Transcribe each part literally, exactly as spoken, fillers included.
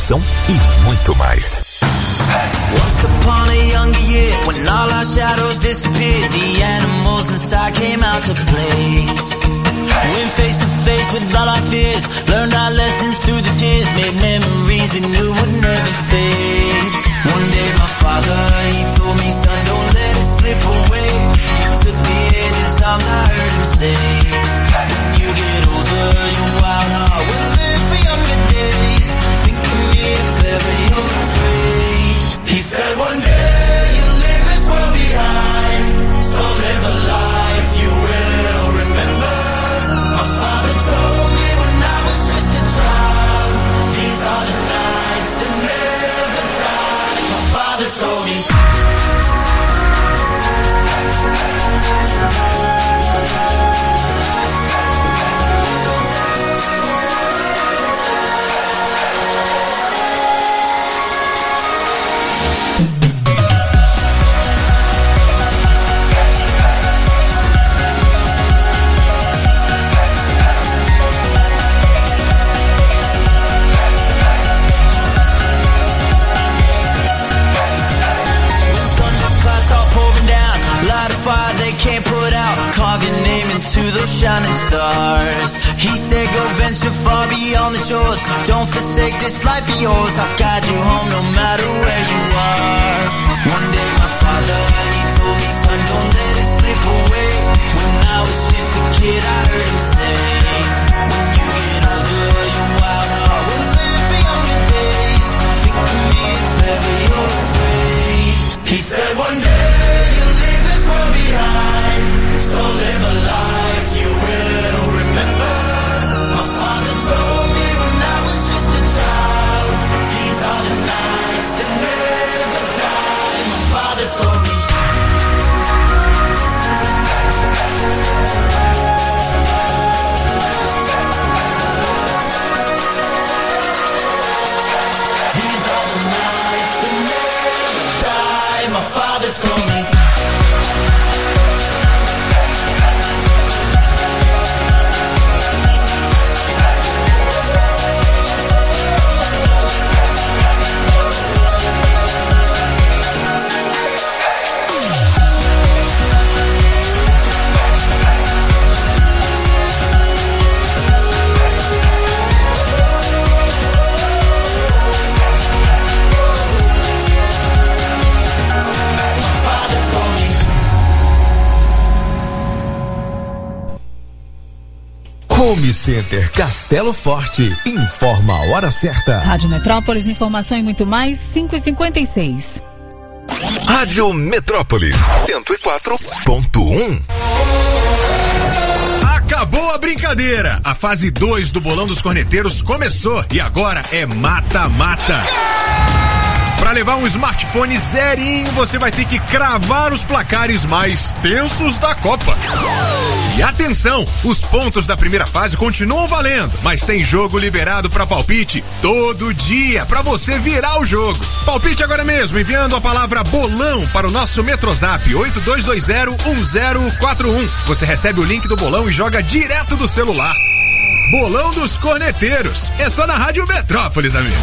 diversão e muito mais. Once upon a younger year, when all our shadows disappeared, the animals inside came out to play. Went face to face with all our fears, learned our lessons through the tears, made memories we knew would never fade. One day my father, he told me, son, don't let it slip away. He took me in his arms, I heard him say, when you get older, your wild heart will live for younger days. Think of me if ever you're afraid. He said one day you'll leave this world behind, so live a life you will remember. My father told me when I was just a child, these are the nights that never die. My father told me. Fire they can't put out, carve your name into those shining stars. He said go venture far beyond the shores, don't forsake this life of yours. I'll guide you home no matter where you are. One day my father, he told me, son, don't let it slip away. When I was just a kid I heard him say, when you get older your wild heart will live for younger days. Think of me if ever you're afraid. He said one day behind, so live a life you will remember. My father told me when I was just a child, these are the nights that never die. My father told me. These are the nights that never die. My father told me. Home Center Castelo Forte informa a hora certa. Rádio Metrópolis, informação e muito mais, cinco e cinquenta e seis. Rádio Metrópolis, cento e quatro ponto um. Acabou a brincadeira. A fase dois do Bolão dos Corneteiros começou e agora é mata-mata. Para levar um smartphone zerinho, você vai ter que cravar os placares mais tensos da Copa. E atenção, os pontos da primeira fase continuam valendo, mas tem jogo liberado para palpite todo dia, para você virar o jogo. Palpite agora mesmo, enviando a palavra bolão para o nosso Metrozap oito dois dois zero um zero quatro um. Você recebe o link do bolão e joga direto do celular. Bolão dos Corneteiros, é só na Rádio Metrópolis, amigo.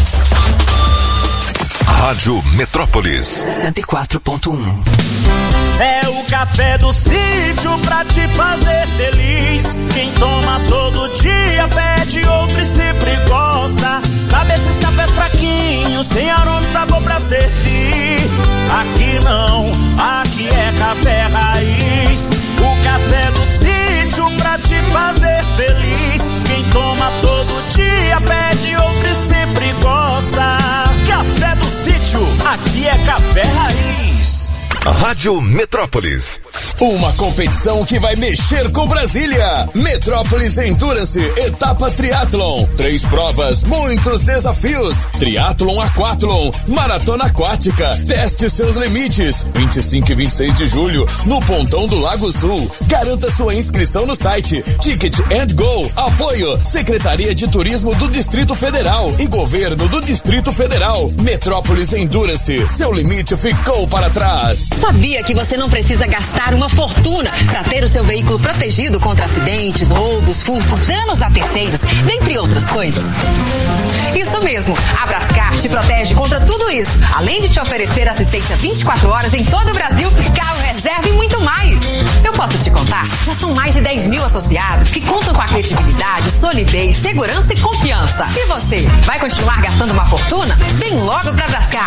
Rádio Metrópolis cento e quatro ponto um. É o café do sítio pra te fazer feliz. Quem toma todo dia pede outro e sempre gosta. Sabe esses cafés fraquinhos, sem aroma e sabor pra servir? Aqui não, aqui é café raiz. O café do sítio pra te fazer feliz. Quem toma todo dia pede outro e sempre gosta. Café do sítio, aqui é café raiz. Rádio Metrópolis. Uma competição que vai mexer com Brasília. Metrópolis Endurance, etapa triatlon. Três provas, muitos desafios. Triatlon Aquatlon, maratona aquática. Teste seus limites. vinte e cinco e vinte e seis de julho, no Pontão do Lago Sul. Garanta sua inscrição no site Ticket and Go. Apoio Secretaria de Turismo do Distrito Federal e Governo do Distrito Federal. Metrópolis Endurance, seu limite ficou para trás. Sabia que você não precisa gastar uma fortuna para ter o seu veículo protegido contra acidentes, roubos, furtos, danos a terceiros, dentre outras coisas? Isso mesmo, a Brascar te protege contra tudo isso, além de te oferecer assistência vinte e quatro horas em todo o Brasil, carro reserva e muito mais. Eu posso te contar? Já são mais de dez mil associados que contam com a credibilidade, solidez, segurança e confiança. E você, vai continuar gastando uma fortuna? Vem logo pra Brascar.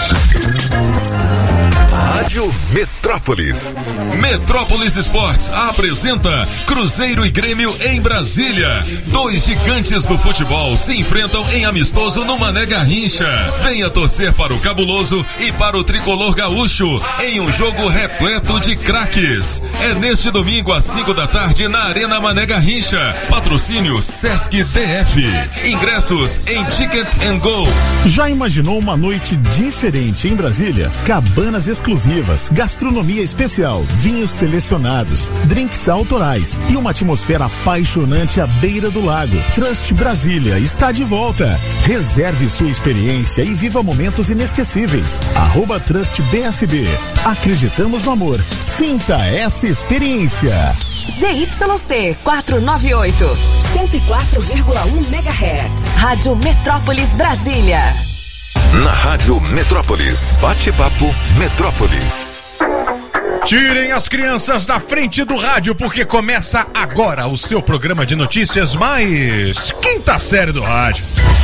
Rádio Metrópolis. Metrópolis Esportes apresenta Cruzeiro e Grêmio em Brasília. Dois gigantes do futebol se enfrentam em amistoso no Mané Garrincha. Venha torcer para o Cabuloso e para o Tricolor Gaúcho em um jogo repleto de craques. É neste domingo às cinco da tarde na Arena Mané Garrincha. Patrocínio Sesc D F. Ingressos em Ticket and Go. Já imaginou uma noite diferente em Brasília? Cabanas exclusivas, gastronomia especial, vinhos selecionados, drinks autorais e uma atmosfera apaixonante à beira do lago. Trust Brasília está de volta. Reserve sua experiência e viva momentos inesquecíveis. Arroba Trust B S B. Acreditamos no amor. Sinta essa experiência. Z Y C quatrocentos e noventa e oito, cento e quatro vírgula um megahertz. Rádio Metrópolis Brasília. Na Rádio Metrópolis. Bate-papo Metrópolis. Tirem as crianças da frente do rádio, porque começa agora o seu programa de notícias mais quinta série do rádio.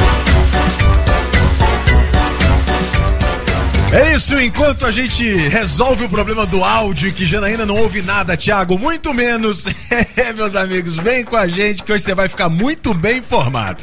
É isso, enquanto a gente resolve o problema do áudio, que Janaína não ouve nada, Thiago, muito menos. É, meus amigos, vem com a gente que hoje você vai ficar muito bem informado.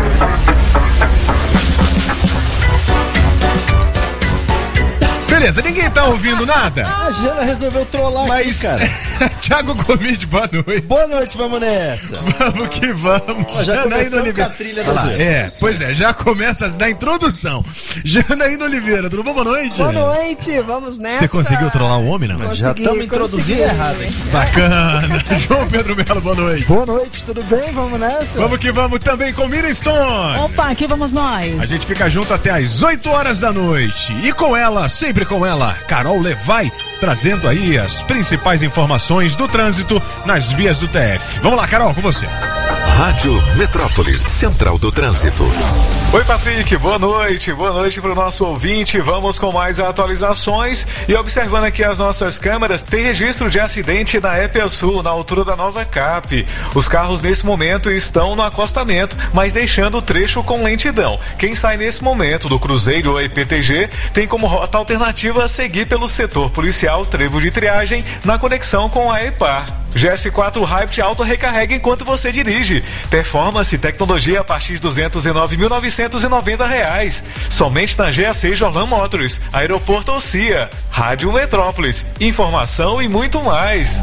Beleza, ninguém tá ouvindo nada? A Jana resolveu trollar Mas... aqui, cara. Thiago Comide, boa noite. Boa noite, vamos nessa. Vamos que vamos. Ó, já começamos com a trilha da Jana. É, pois é, já começa na introdução. Janaína Oliveira, tudo bom? Boa noite. Boa noite, vamos nessa. Você conseguiu trollar o homem, não? Consegui, já estamos introduzindo errado, hein? Bacana. João Pedro Melo, boa noite. Boa noite, tudo bem? Vamos nessa. Vamos que vamos também com Miriam Stone. Opa, aqui vamos nós. A gente fica junto até às oito horas da noite. E com ela, sempre com ela, Carol Levai, trazendo aí as principais informações do trânsito nas vias do T F. Vamos lá, Carol, com você. Rádio Metrópolis, Central do Trânsito. Oi, Patrick, boa noite, boa noite para o nosso ouvinte. Vamos com mais atualizações e observando aqui as nossas câmeras, tem registro de acidente na E P A Sul, na altura da Nova Cap. Os carros nesse momento estão no acostamento, mas deixando o trecho com lentidão. Quem sai nesse momento do Cruzeiro ou E P T G tem como rota alternativa seguir pelo setor policial Trevo de Triagem na conexão com a E P A R. G S quatro Hype auto recarrega enquanto você dirige. Performance e tecnologia a partir de duzentos e nove mil novecentos e noventa reais. Somente na G A C Jorlan Motors, Aeroporto ou C I A. Rádio Metrópolis, informação e muito mais.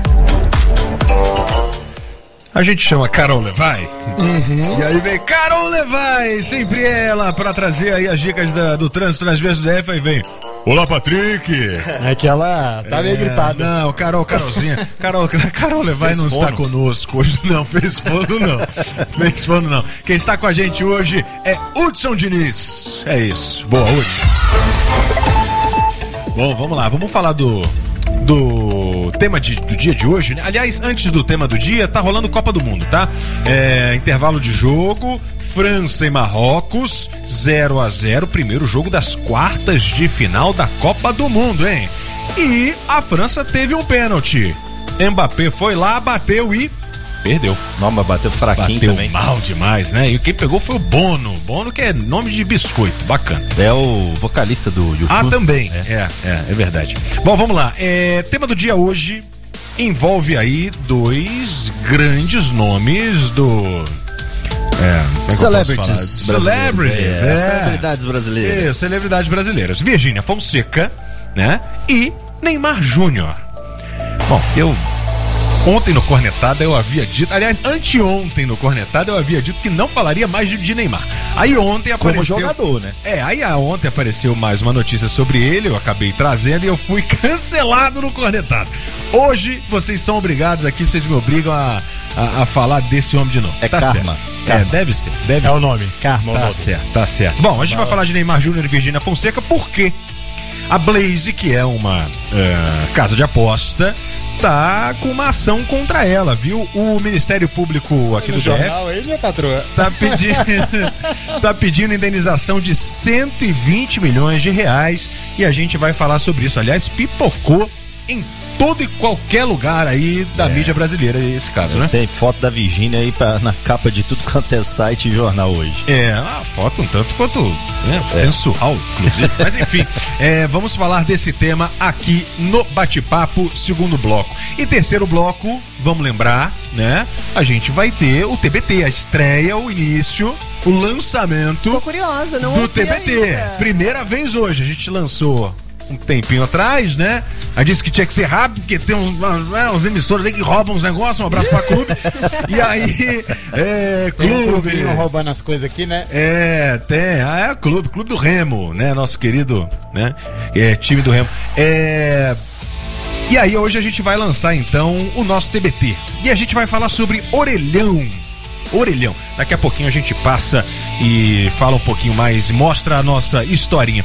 A gente chama Carol Levai. Uhum. E aí vem Carol Levai, sempre ela, pra trazer aí as dicas da, do trânsito nas vias do D F. Aí vem: olá, Patrick. É que ela tá é, meio gripada. Não, Carol, Carolzinha. Carol, Carol Levai não está conosco hoje, não. Fez fono, não. Fez fono, não. Quem está com a gente hoje é Hudson Diniz. É isso. Boa, Hudson. Bom, vamos lá. Vamos falar do... do tema de, do dia de hoje, né? Aliás, antes do tema do dia, tá rolando Copa do Mundo, tá? É, intervalo de jogo, França e Marrocos, zero a zero, primeiro jogo das quartas de final da Copa do Mundo, hein? E a França teve um pênalti. Mbappé foi lá, bateu e perdeu. Não, mas bateu fraquinho bateu também. Mal demais, né? E quem pegou foi o Bono. Bono, que é nome de biscoito, bacana. É o vocalista do YouTube. Ah, também. É, é, é, é verdade. Bom, vamos lá. É, tema do dia hoje envolve aí dois grandes nomes do... É, Celebrities Celebrities, é, é. Celebridades brasileiras. É, celebridades brasileiras. Virgínia Fonseca, né? E Neymar Júnior. Bom, eu... Ontem no Cornetada eu havia dito, aliás, anteontem no Cornetada eu havia dito que não falaria mais de, de Neymar. Aí ontem apareceu... Como jogador, né? É, aí ontem apareceu mais uma notícia sobre ele, eu acabei trazendo e eu fui cancelado no Cornetada. Hoje vocês são obrigados aqui, vocês me obrigam a, a, a falar desse homem de novo. É tá Karma. Certo. Karma. É, deve ser, deve é ser. o nome, Karma. Tá o nome. certo, tá certo. Bom, a gente vai falar de Neymar Júnior e Virgínia Fonseca, por quê? A Blaze, que é uma é, casa de aposta, tá com uma ação contra ela, viu? O Ministério Público aqui no do jornal, D F aí, minha patroa. tá pedindo, tá pedindo indenização de cento e vinte milhões de reais e a gente vai falar sobre isso. Aliás, pipocou em todo e qualquer lugar aí da é. mídia brasileira esse caso, né? Tem foto da Virgínia aí pra, na capa de tudo quanto é site e jornal hoje. É, a foto um tanto quanto né, é. sensual, inclusive. Mas enfim, é, vamos falar desse tema aqui no Bate-Papo, segundo bloco. E terceiro bloco, vamos lembrar, né? A gente vai ter o T B T, a estreia, o início, o lançamento. Tô curiosa, não do T B T. Ainda. Primeira vez hoje, a gente lançou um tempinho atrás, né? Aí disse que tinha que ser rápido, porque tem uns, uns emissores aí que roubam uns negócios. Um abraço pra clube. E aí, é, clube. Tem um clube roubando as coisas aqui, né? É, tem. Ah, é o clube, clube do Remo, né? Nosso querido, né? É, time do Remo. É. E aí, hoje a gente vai lançar então o nosso T B T. E a gente vai falar sobre orelhão. Orelhão. Daqui a pouquinho a gente passa e fala um pouquinho mais, mostra a nossa historinha.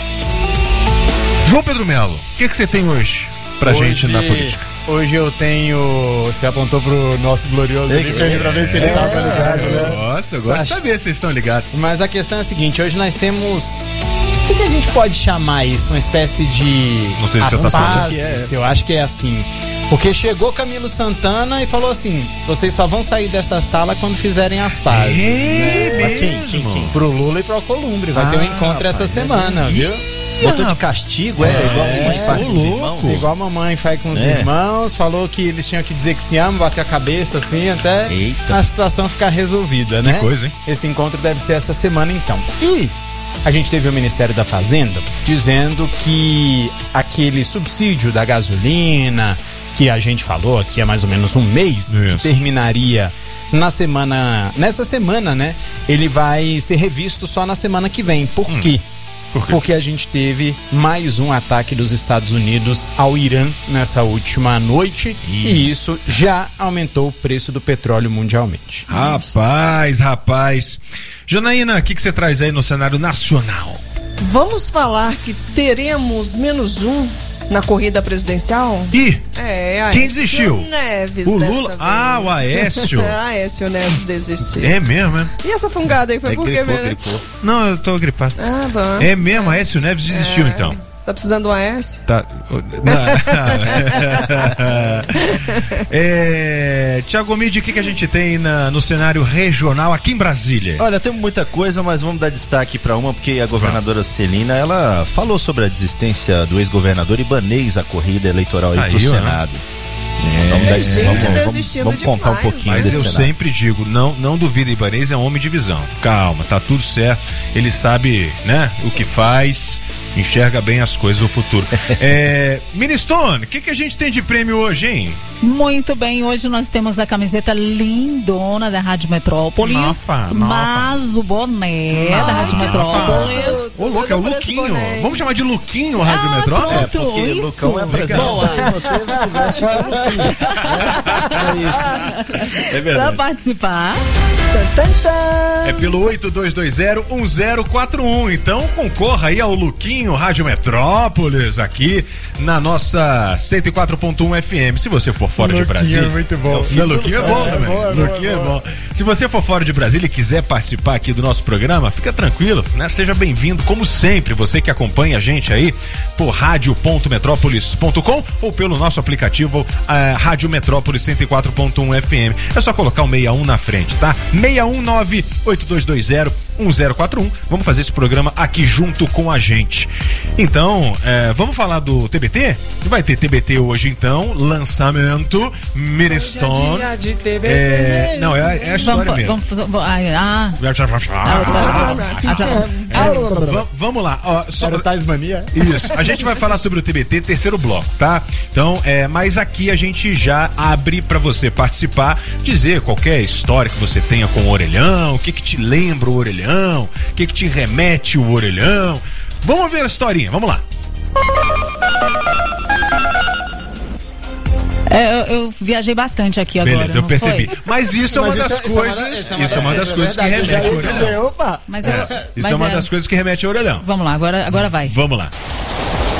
João Pedro Melo, o que, que você tem hoje pra hoje, gente na política? Hoje eu tenho. Você apontou pro nosso glorioso é, é, pra ver se ele é, tava ligado, né? Eu gosto, eu gosto de saber se vocês estão ligados. Mas a questão é a seguinte: hoje nós temos. O que a gente pode chamar isso? Uma espécie de. Não sei se as você tá pazes, eu acho que é assim. Porque chegou Camilo Santana e falou assim: vocês só vão sair dessa sala quando fizerem as pazes. É né? mesmo? Quem, quem, quem? Pro Lula e pro Alcolumbre. Vai ah, ter um encontro essa é semana, é viu? Botou de castigo, é, é igual a mamãe faz com os irmãos. Igual a mamãe faz com os é. irmãos. Falou que eles tinham que dizer que se amam, bater a cabeça assim, até Eita. a situação ficar resolvida, né? Que coisa, hein? Esse encontro deve ser essa semana, então. E a gente teve o Ministério da Fazenda dizendo que aquele subsídio da gasolina, que a gente falou aqui há mais ou menos um mês, Isso. que terminaria na semana, nessa semana, né? Ele vai ser revisto só na semana que vem. Por hum. quê? Por quê? Porque a gente teve mais um ataque dos Estados Unidos ao Irã nessa última noite e, e isso já aumentou o preço do petróleo mundialmente. Rapaz, rapaz. Janaína, o que, que você traz aí no cenário nacional? Vamos falar que teremos menos um na corrida presidencial? E é, quem desistiu? Neves. O Lula. Ah, o Aécio. Aécio Neves desistiu. É mesmo, é? E essa fungada aí foi é, por quê mesmo? Não, eu tô gripado. Ah, bom. É mesmo, Aécio Neves desistiu é. então. Tá precisando do Aécio? Tá. é, Tiago Midi, o que, que a gente tem na, no cenário regional aqui em Brasília? Olha, temos muita coisa, mas vamos dar destaque para uma, porque a governadora Celina, ela falou sobre a desistência do ex-governador Ibanez à corrida eleitoral aí pro Senado. Né? É, vamos dar, gente vamos, desistindo vamos, vamos contar um pouquinho Mas desse eu cenário. sempre digo, não, não duvida, Ibanez é um homem de visão. Calma, tá tudo certo. Ele sabe, né, o que faz, enxerga bem as coisas do futuro. é, Ministone, o que, que a gente tem de prêmio hoje, hein? Muito bem, hoje nós temos a camiseta lindona da Rádio Metrópolis, nossa, mas nossa. o boné ah, da Rádio Metrópolis. Ô, louco, é o Luquinho. Vamos chamar de Luquinho a Rádio ah, Metrópolis? Pronto, é, porque isso. Lucão é apresentador e você se veste com Luquinho. É isso. É verdade. Pra participar. É pelo oito dois dois zero um zero quatro um. Então concorra aí ao Luquinho Rádio Metrópolis aqui na nossa cento e quatro ponto um F M. Se você for fora Luquinho de Brasília. É muito bom. É, o Luquinho é bom é, também. É bom, é Luquinho bom, é bom. Se você for fora de Brasília e quiser participar aqui do nosso programa, fica tranquilo, né? Seja bem-vindo, como sempre, você que acompanha a gente aí por rádio ponto metrópolis ponto com ou pelo nosso aplicativo uh, Rádio Metrópolis cento e quatro ponto um F M. É só colocar o sessenta e um na frente, tá? seis um nove oito dois dois zero um zero quatro um. Vamos fazer esse programa aqui junto com a gente. Então, é, vamos falar do T B T? Vai ter T B T hoje, então. Lançamento, Ministone. É, não, é, é a história vamos, mesmo. Vamos fazer. Ah. É, vamos lá. Ó, só, Tasmania. Isso. A gente vai falar sobre o T B T, terceiro bloco, tá? Então, é, mas aqui a gente já abre pra você participar, dizer qualquer história que você tenha com o orelhão, o que que te lembra o orelhão, o que que te remete o orelhão. Vamos ver a historinha, vamos lá. É, eu, eu viajei bastante aqui agora. Beleza, eu percebi. Foi? Mas isso é uma mas das isso, coisas. Isso é uma, isso é uma das coisas que remete ao orelhão. Mas é, isso mas é uma é... das coisas que remete ao orelhão. Vamos lá, agora, agora vai. Vamos lá.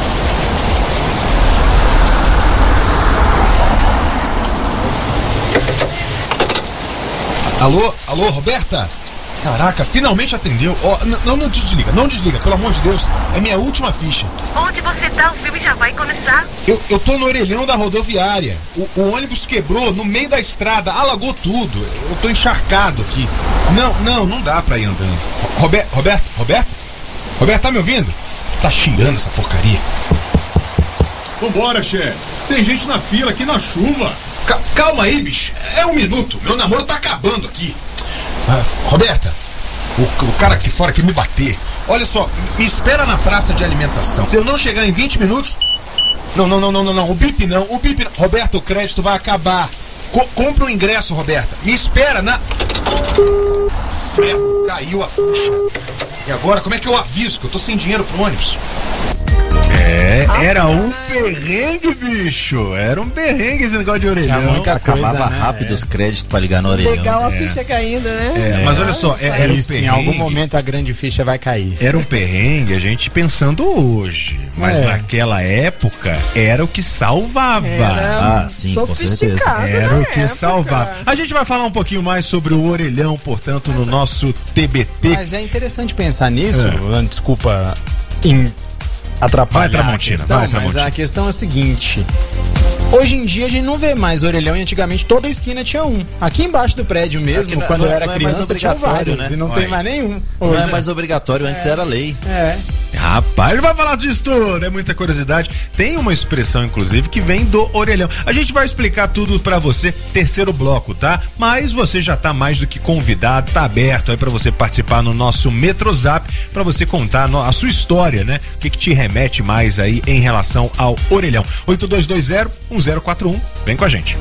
Alô? Alô, Roberta? Caraca, finalmente atendeu. Ó, n- não, não desliga, não desliga, pelo amor de Deus. É minha última ficha. Onde você tá? O filme já vai começar. Eu, eu tô no orelhão da rodoviária. O, o ônibus quebrou no meio da estrada, alagou tudo. Eu tô encharcado aqui. Não, não, não dá pra ir andando. Roberto, Roberto, Roberto? Roberto, tá me ouvindo? Tá chiando essa porcaria. Vambora, chefe. Tem gente na fila aqui na chuva. Ca- calma aí, bicho. É um minuto. Meu namoro tá acabando aqui. Ah, Roberta, o, o cara aqui fora quer me bater. Olha só, me espera na praça de alimentação. Se eu não chegar em vinte minutos... Não, não, não, não, não, não. O bip não, o bip não. Roberta, o crédito vai acabar. Co- compra o ingresso, Roberta. Me espera na... Ferro, caiu a ficha. E agora, como é que eu aviso que eu tô sem dinheiro pro ônibus? É, era um perrengue, bicho. Era um perrengue esse negócio de orelhão. Acabava coisa, né? rápido os créditos pra ligar no orelhão. Legal a É. ficha caindo, né? É, mas olha só, é- era um Isso, em perrengue. algum momento a grande ficha vai cair. Era um perrengue, a gente pensando hoje. Mas É. naquela época era o que salvava. Era Ah, sim, sofisticado, Era na o que época. salvava. A gente vai falar um pouquinho mais sobre o orelhão, portanto, no nosso T B T. Mas é interessante pensar nisso. É. Desculpa em atrapalhar Vai, Tramontina, a questão, vai, mas Tramontina. a questão é a seguinte. Hoje em dia a gente não vê mais orelhão e antigamente toda esquina tinha um. Aqui embaixo do prédio mesmo, Aqui não- quando não eu é- era não é mais criança, tinha obrigatório, vários. né? E não Olha. tem mais nenhum. Não Hoje. é mais obrigatório, antes era lei. É. Rapaz, ele vai falar disso tudo, é muita curiosidade. Tem uma expressão, inclusive, que vem do orelhão. A gente vai explicar tudo pra você, terceiro bloco, tá? Mas você já tá mais do que convidado, tá aberto aí pra você participar no nosso Metrozap, pra você contar no- a sua história, né? O que, que te remete mais aí em relação ao orelhão. oito dois dois zero um zero quatro um, vem com a gente.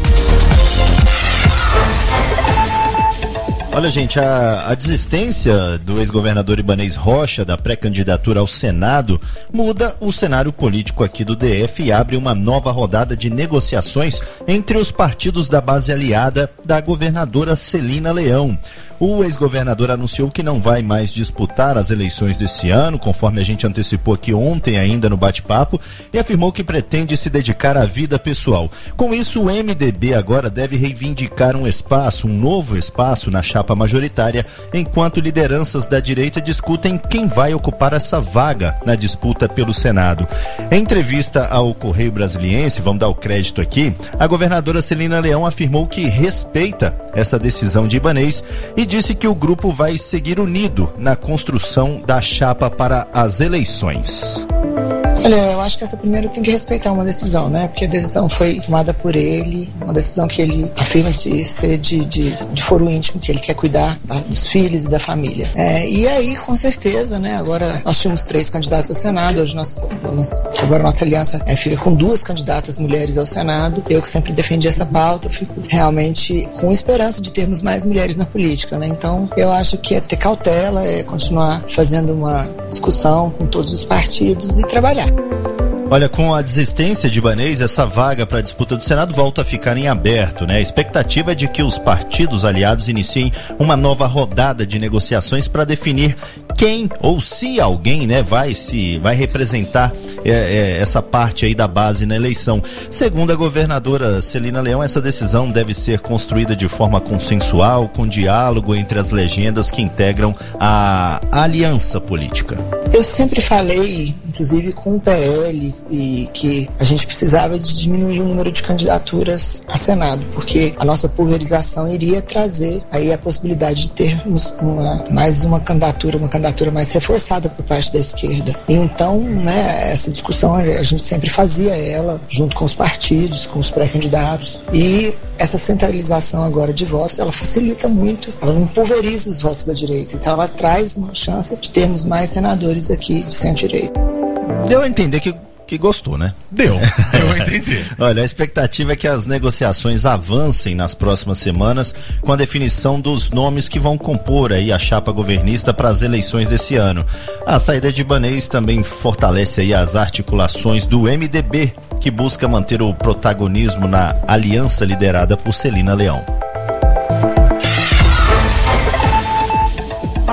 Olha, gente, a, a desistência do ex-governador Ibanez Rocha da pré-candidatura ao Senado muda o cenário político aqui do D F e abre uma nova rodada de negociações entre os partidos da base aliada da governadora Celina Leão. O ex-governador anunciou que não vai mais disputar as eleições desse ano, conforme a gente antecipou aqui ontem ainda no bate-papo, e afirmou que pretende se dedicar à vida pessoal. Com isso, o M D B agora deve reivindicar um espaço, um novo espaço na chapa majoritária, enquanto lideranças da direita discutem quem vai ocupar essa vaga na disputa pelo Senado. Em entrevista ao Correio Brasiliense, vamos dar o crédito aqui, a governadora Celina Leão afirmou que respeita essa decisão de Ibanez e disse que o grupo vai seguir unido na construção da chapa para as eleições. Olha, eu acho que essa primeira tem que respeitar uma decisão, né? Porque a decisão foi tomada por ele, uma decisão que ele afirma de ser de, de, de foro íntimo, que ele quer cuidar da, dos filhos e da família. É, e aí, com certeza, né? Agora nós tínhamos três candidatos ao Senado, hoje nós, nós, agora nossa aliança é, fica com duas candidatas mulheres ao Senado. Eu que sempre defendi essa pauta, fico realmente com esperança de termos mais mulheres na política, né? Então, eu acho que é ter cautela, é continuar fazendo uma discussão com todos os partidos e trabalhar. Olha, com a desistência de Ibanez, essa vaga para a disputa do Senado volta a ficar em aberto, né? A expectativa é de que os partidos aliados iniciem uma nova rodada de negociações para definir quem ou se alguém, né, vai se vai representar é, é, essa parte aí da base na eleição. Segundo a governadora Celina Leão, essa decisão deve ser construída de forma consensual, com diálogo entre as legendas que integram a, a aliança política. Eu sempre falei, inclusive com o P L, e que a gente precisava de diminuir o número de candidaturas a Senado, porque a nossa pulverização iria trazer aí a possibilidade de termos uma, mais uma candidatura, uma candidatura mais reforçada por parte da esquerda. Então, né, essa discussão a gente sempre fazia ela junto com os partidos, com os pré-candidatos, e essa centralização agora de votos, ela facilita muito, ela não pulveriza os votos da direita, então ela traz uma chance de termos mais senadores aqui de centro-direita. Deu a entender que que gostou, né? Deu, deu a entender. Olha, a expectativa é que as negociações avancem nas próximas semanas com a definição dos nomes que vão compor aí a chapa governista para as eleições desse ano. A saída de Ibanez também fortalece aí as articulações do M D B, que busca manter o protagonismo na aliança liderada por Celina Leão.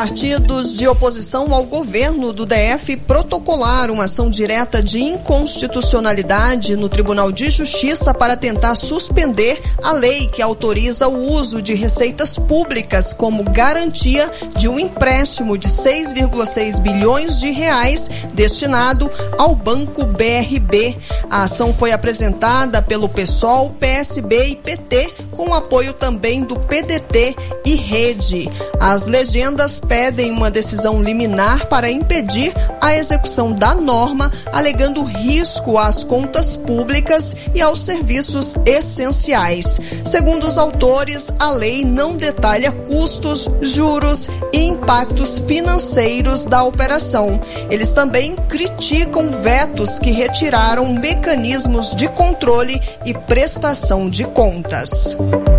partidos de oposição ao governo do D F protocolaram uma ação direta de inconstitucionalidade no Tribunal de Justiça para tentar suspender a lei que autoriza o uso de receitas públicas como garantia de um empréstimo de seis vírgula seis bilhões de reais destinado ao Banco B R B. A ação foi apresentada pelo PSOL, P S B e P T, com apoio também do P D T e Rede. As legendas pedem uma decisão liminar para impedir a execução da norma, alegando risco às contas públicas e aos serviços essenciais. Segundo os autores, a lei não detalha custos, juros e impactos financeiros da operação. Eles também criticam vetos que retiraram mecanismos de controle e prestação de contas.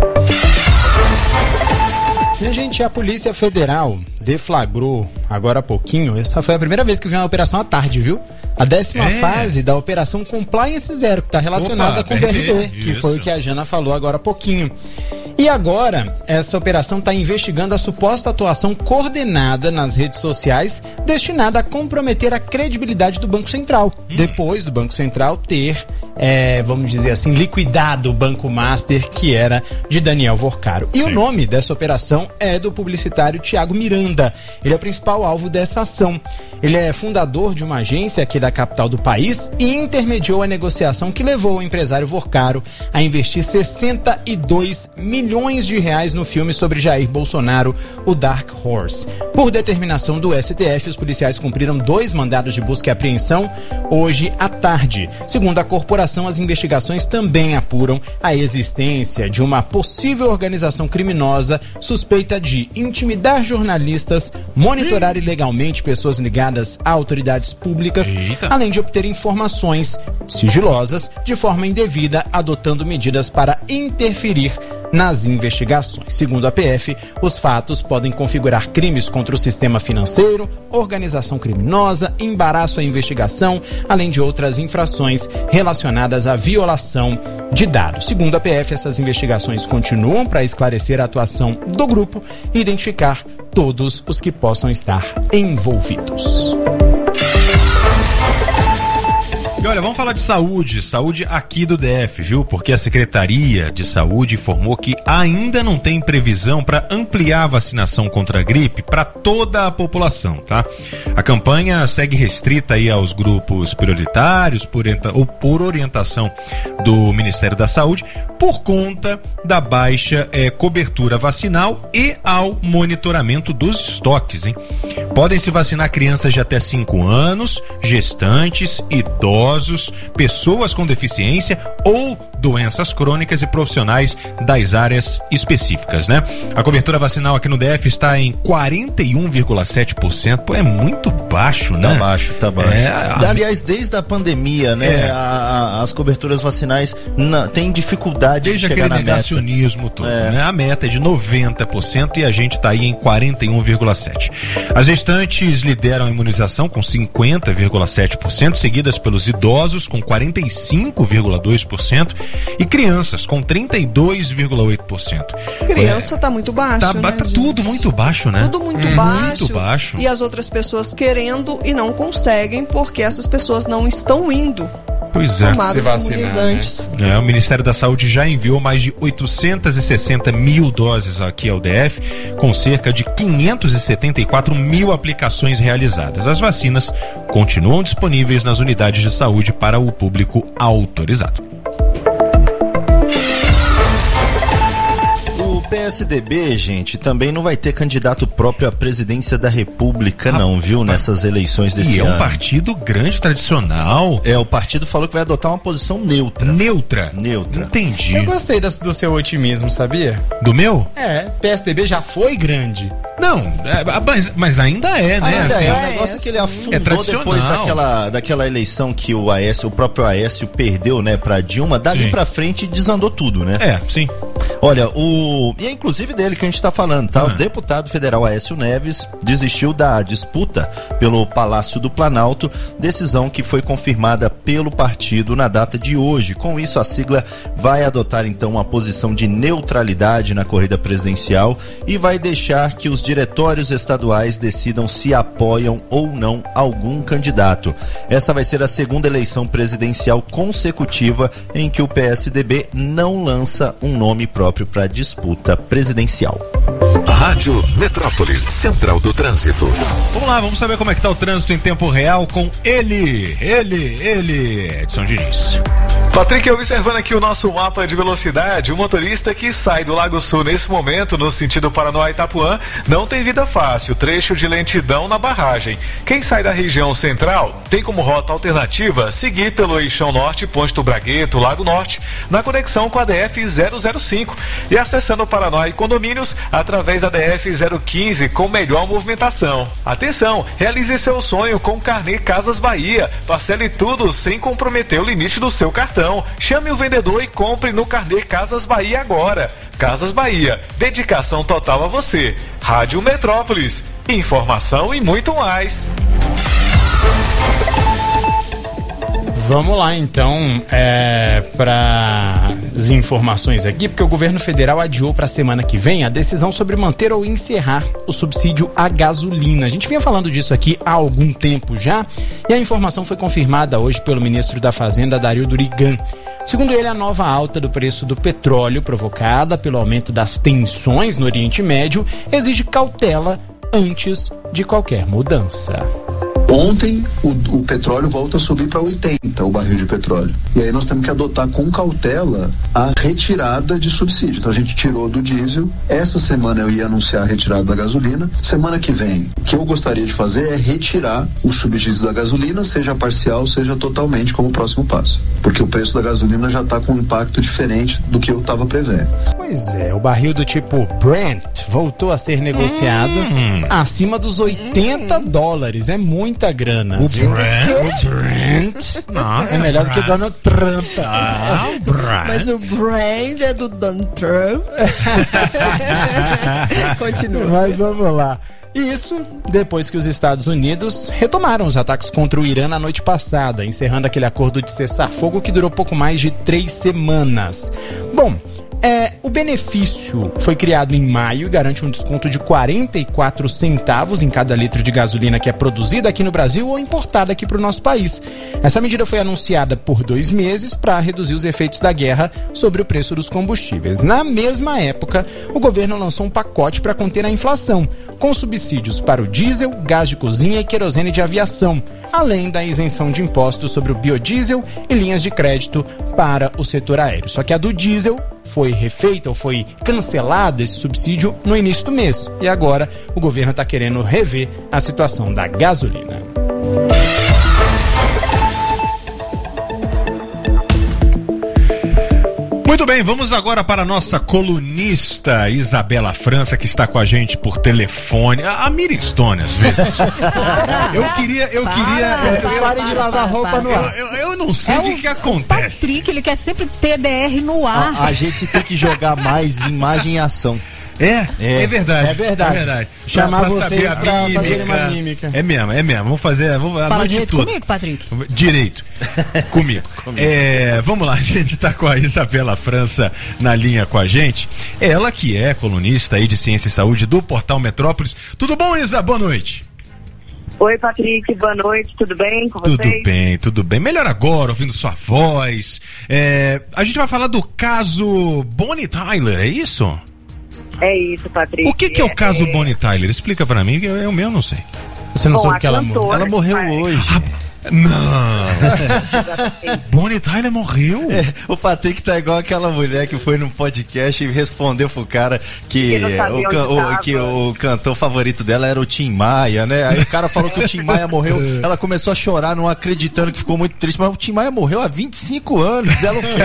Minha gente, a Polícia Federal deflagrou agora há pouquinho, essa foi a primeira vez que eu vi uma operação à tarde, viu? A décima é. fase da Operação Compliance Zero, que está relacionada Opa, com o B R B, que isso. foi o que a Jana falou agora há pouquinho. E agora, essa operação está investigando a suposta atuação coordenada nas redes sociais destinada a comprometer a credibilidade do Banco Central, hum. depois do Banco Central ter, é, vamos dizer assim, liquidado o Banco Master, que era de Daniel Vorcaro. E Sim. o nome dessa operação é do publicitário Tiago Miranda. Ele é o principal alvo dessa ação. Ele é fundador de uma agência aqui da capital do país e intermediou a negociação que levou o empresário Vorcaro a investir sessenta e dois milhões de reais no filme sobre Jair Bolsonaro, o Dark Horse. Por determinação do S T F, os policiais cumpriram dois mandados de busca e apreensão hoje à tarde. Segundo a corporação, as investigações também apuram a existência de uma possível organização criminosa suspeita de intimidar jornalistas, monitorar ilegalmente pessoas ligadas a autoridades públicas, Eita. além de obter informações sigilosas de forma indevida, adotando medidas para interferir nas investigações. Segundo a P F, os fatos podem configurar crimes contra o sistema financeiro, organização criminosa, embaraço à investigação, além de outras infrações relacionadas à violação de dados. Segundo a P F, essas investigações continuam para esclarecer a atuação do grupo e identificar todos os que possam estar envolvidos. E olha, vamos falar de saúde, saúde aqui do D F, viu? Porque a Secretaria de Saúde informou que ainda não tem previsão para ampliar a vacinação contra a gripe para toda a população, tá? A campanha segue restrita aí aos grupos prioritários por, ou por orientação do Ministério da Saúde por conta da baixa é, cobertura vacinal e ao monitoramento dos estoques, hein? Podem se vacinar crianças de até cinco anos, gestantes, idosos, pessoas com deficiência ou doenças crônicas e profissionais das áreas específicas, né? A cobertura vacinal aqui no D F está em quarenta e um vírgula sete por cento. Pô, é muito baixo, né? Tá baixo, tá baixo. É, a... Aliás, desde a pandemia, né? É. A, a, as coberturas vacinais na, têm dificuldade desde de chegar na meta. Desde aquele negacionismo todo, é. né? A meta é de noventa por cento e a gente tá aí em quarenta e um vírgula sete por cento. As gestantes lideram a imunização com cinquenta vírgula sete por cento, seguidas pelos idosos com quarenta e cinco vírgula dois por cento e crianças com trinta e dois vírgula oito por cento. Criança é, tá muito baixo, tá, né, tá gente? tudo muito baixo, né? Tudo muito hum, baixo. Muito baixo. E as outras pessoas querendo e não conseguem porque essas pessoas não estão indo. Pois é. Tomar os imunizantes. Né? É, o Ministério da Saúde já enviou mais de oitocentos e sessenta mil doses aqui ao D F, com cerca de quinhentos e setenta e quatro mil aplicações realizadas. As vacinas continuam disponíveis nas unidades de saúde para o público autorizado. O P S D B, gente, também não vai ter candidato próprio à presidência da República, ah, não, viu? Nessas eleições desse ano. E é um partido grande, tradicional. É, o partido falou que vai adotar uma posição neutra. Neutra? Neutra. Entendi. Eu gostei do, do seu otimismo, sabia? Do meu? É, P S D B já foi grande. Não, é, mas, mas ainda é, né? Ainda assim, é, o negócio é que ele afundou é depois daquela, daquela eleição que o Aécio, o próprio Aécio perdeu, né, pra Dilma. Dali sim. pra frente desandou tudo, né? É, sim. Olha, o... e é inclusive dele que a gente está falando, tá? Ah. O deputado federal Aécio Neves desistiu da disputa pelo Palácio do Planalto, decisão que foi confirmada pelo partido na data de hoje. Com isso, a sigla vai adotar então uma posição de neutralidade na corrida presidencial e vai deixar que os diretórios estaduais decidam se apoiam ou não algum candidato. Essa vai ser a segunda eleição presidencial consecutiva em que o P S D B não lança um nome próprio para disputa presidencial. Rádio Metrópolis, Central do Trânsito. Vamos lá, vamos saber como é que tá o trânsito em tempo real com ele, ele, ele, Edson Diniz. Patrick, observando aqui o nosso mapa de velocidade, o motorista que sai do Lago Sul nesse momento, no sentido Paranoá-Itapuã, não tem vida fácil, trecho de lentidão na barragem. Quem sai da região central tem como rota alternativa seguir pelo Eixão Norte, Ponte do Bragueto, Lago Norte, na conexão com a D F zero zero cinco e acessando Paranoá e condomínios através da D F zero quinze com melhor movimentação. Atenção, realize seu sonho com o Carnê Casas Bahia, parcele tudo sem comprometer o limite do seu cartão. Chame o vendedor e compre no Carnê Casas Bahia agora. Casas Bahia, dedicação total a você. Rádio Metrópolis, informação e muito mais. Vamos lá então é, para as informações aqui, porque o governo federal adiou para a semana que vem a decisão sobre manter ou encerrar o subsídio à gasolina. A gente vinha falando disso aqui há algum tempo já, e a informação foi confirmada hoje pelo ministro da Fazenda, Dario Durigan. Segundo ele, a nova alta do preço do petróleo provocada pelo aumento das tensões no Oriente Médio exige cautela antes de qualquer mudança. Ontem o, o petróleo volta a subir para oitenta, o barril de petróleo. E aí nós temos que adotar com cautela a retirada de subsídio. Então a gente tirou do diesel. Essa semana eu ia anunciar a retirada da gasolina. Semana que vem, o que eu gostaria de fazer é retirar o subsídio da gasolina, seja parcial, seja totalmente, como próximo passo. Porque o preço da gasolina já está com um impacto diferente do que eu estava prevendo. Pois é, o barril do tipo Brent voltou a ser negociado hum. acima dos oitenta hum. dólares. É muita grana. O Brent? O Brent? Nossa, é melhor Brent. do que Donald Trump. Ah, o Brent. Mas o Brent é do Donald Trump. Continua. Mas vamos lá. Isso depois que os Estados Unidos retomaram os ataques contra o Irã na noite passada, encerrando aquele acordo de cessar-fogo que durou pouco mais de três semanas. Bom, É, o benefício foi criado em maio e garante um desconto de quarenta e quatro centavos em cada litro de gasolina que é produzida aqui no Brasil ou importada aqui para o nosso país. Essa medida foi anunciada por dois meses para reduzir os efeitos da guerra sobre o preço dos combustíveis. Na mesma época, o governo lançou um pacote para conter a inflação, com subsídios para o diesel, gás de cozinha e querosene de aviação, além da isenção de impostos sobre o biodiesel e linhas de crédito para o setor aéreo. Só que a do diesel foi refeita ou foi cancelado esse subsídio no início do mês. E agora o governo está querendo rever a situação da gasolina. Muito bem, vamos agora para a nossa colunista Isabela França, que está com a gente por telefone. A, a Miriam Stone, às vezes. eu queria, eu para, queria... Vocês eu, parem de lavar roupa no ar. Eu, eu, eu não sei é o que, que acontece. O Patrick, ele quer sempre T D R no ar. A, a gente tem que jogar mais imagem e ação. É, é, é verdade. É verdade. É verdade. Chamar pra vocês pra fazer uma mímica. É mesmo, é mesmo. Vamos fazer. Vamos, a Fala noite direito toda. comigo, Patrick. Direito. Comigo. comigo. É, vamos lá, a gente tá com a Isabela França na linha com a gente. Ela que é colunista aí de Ciência e Saúde do Portal Metrópolis. Tudo bom, Isa? Boa noite. Oi, Patrick, boa noite, tudo bem com tudo vocês? Tudo bem, tudo bem. Melhor agora, ouvindo sua voz. É, a gente vai falar do caso Bonnie Tyler, é isso? É isso, Patrick. O que, que é o caso é... Bonnie Tyler? Explica pra mim, que eu, eu mesmo não sei. Você não Bom, sabe que ela morreu? Ela morreu mas... hoje. Ah, não! Bonnie Tyler morreu? É, o Patrick tá igual aquela mulher que foi num podcast e respondeu pro cara que, o, can, o, que o cantor favorito dela era o Tim Maia, né? Aí o cara falou que o Tim Maia morreu, ela começou a chorar, não acreditando, que ficou muito triste, mas o Tim Maia morreu há vinte e cinco anos, ela o quê?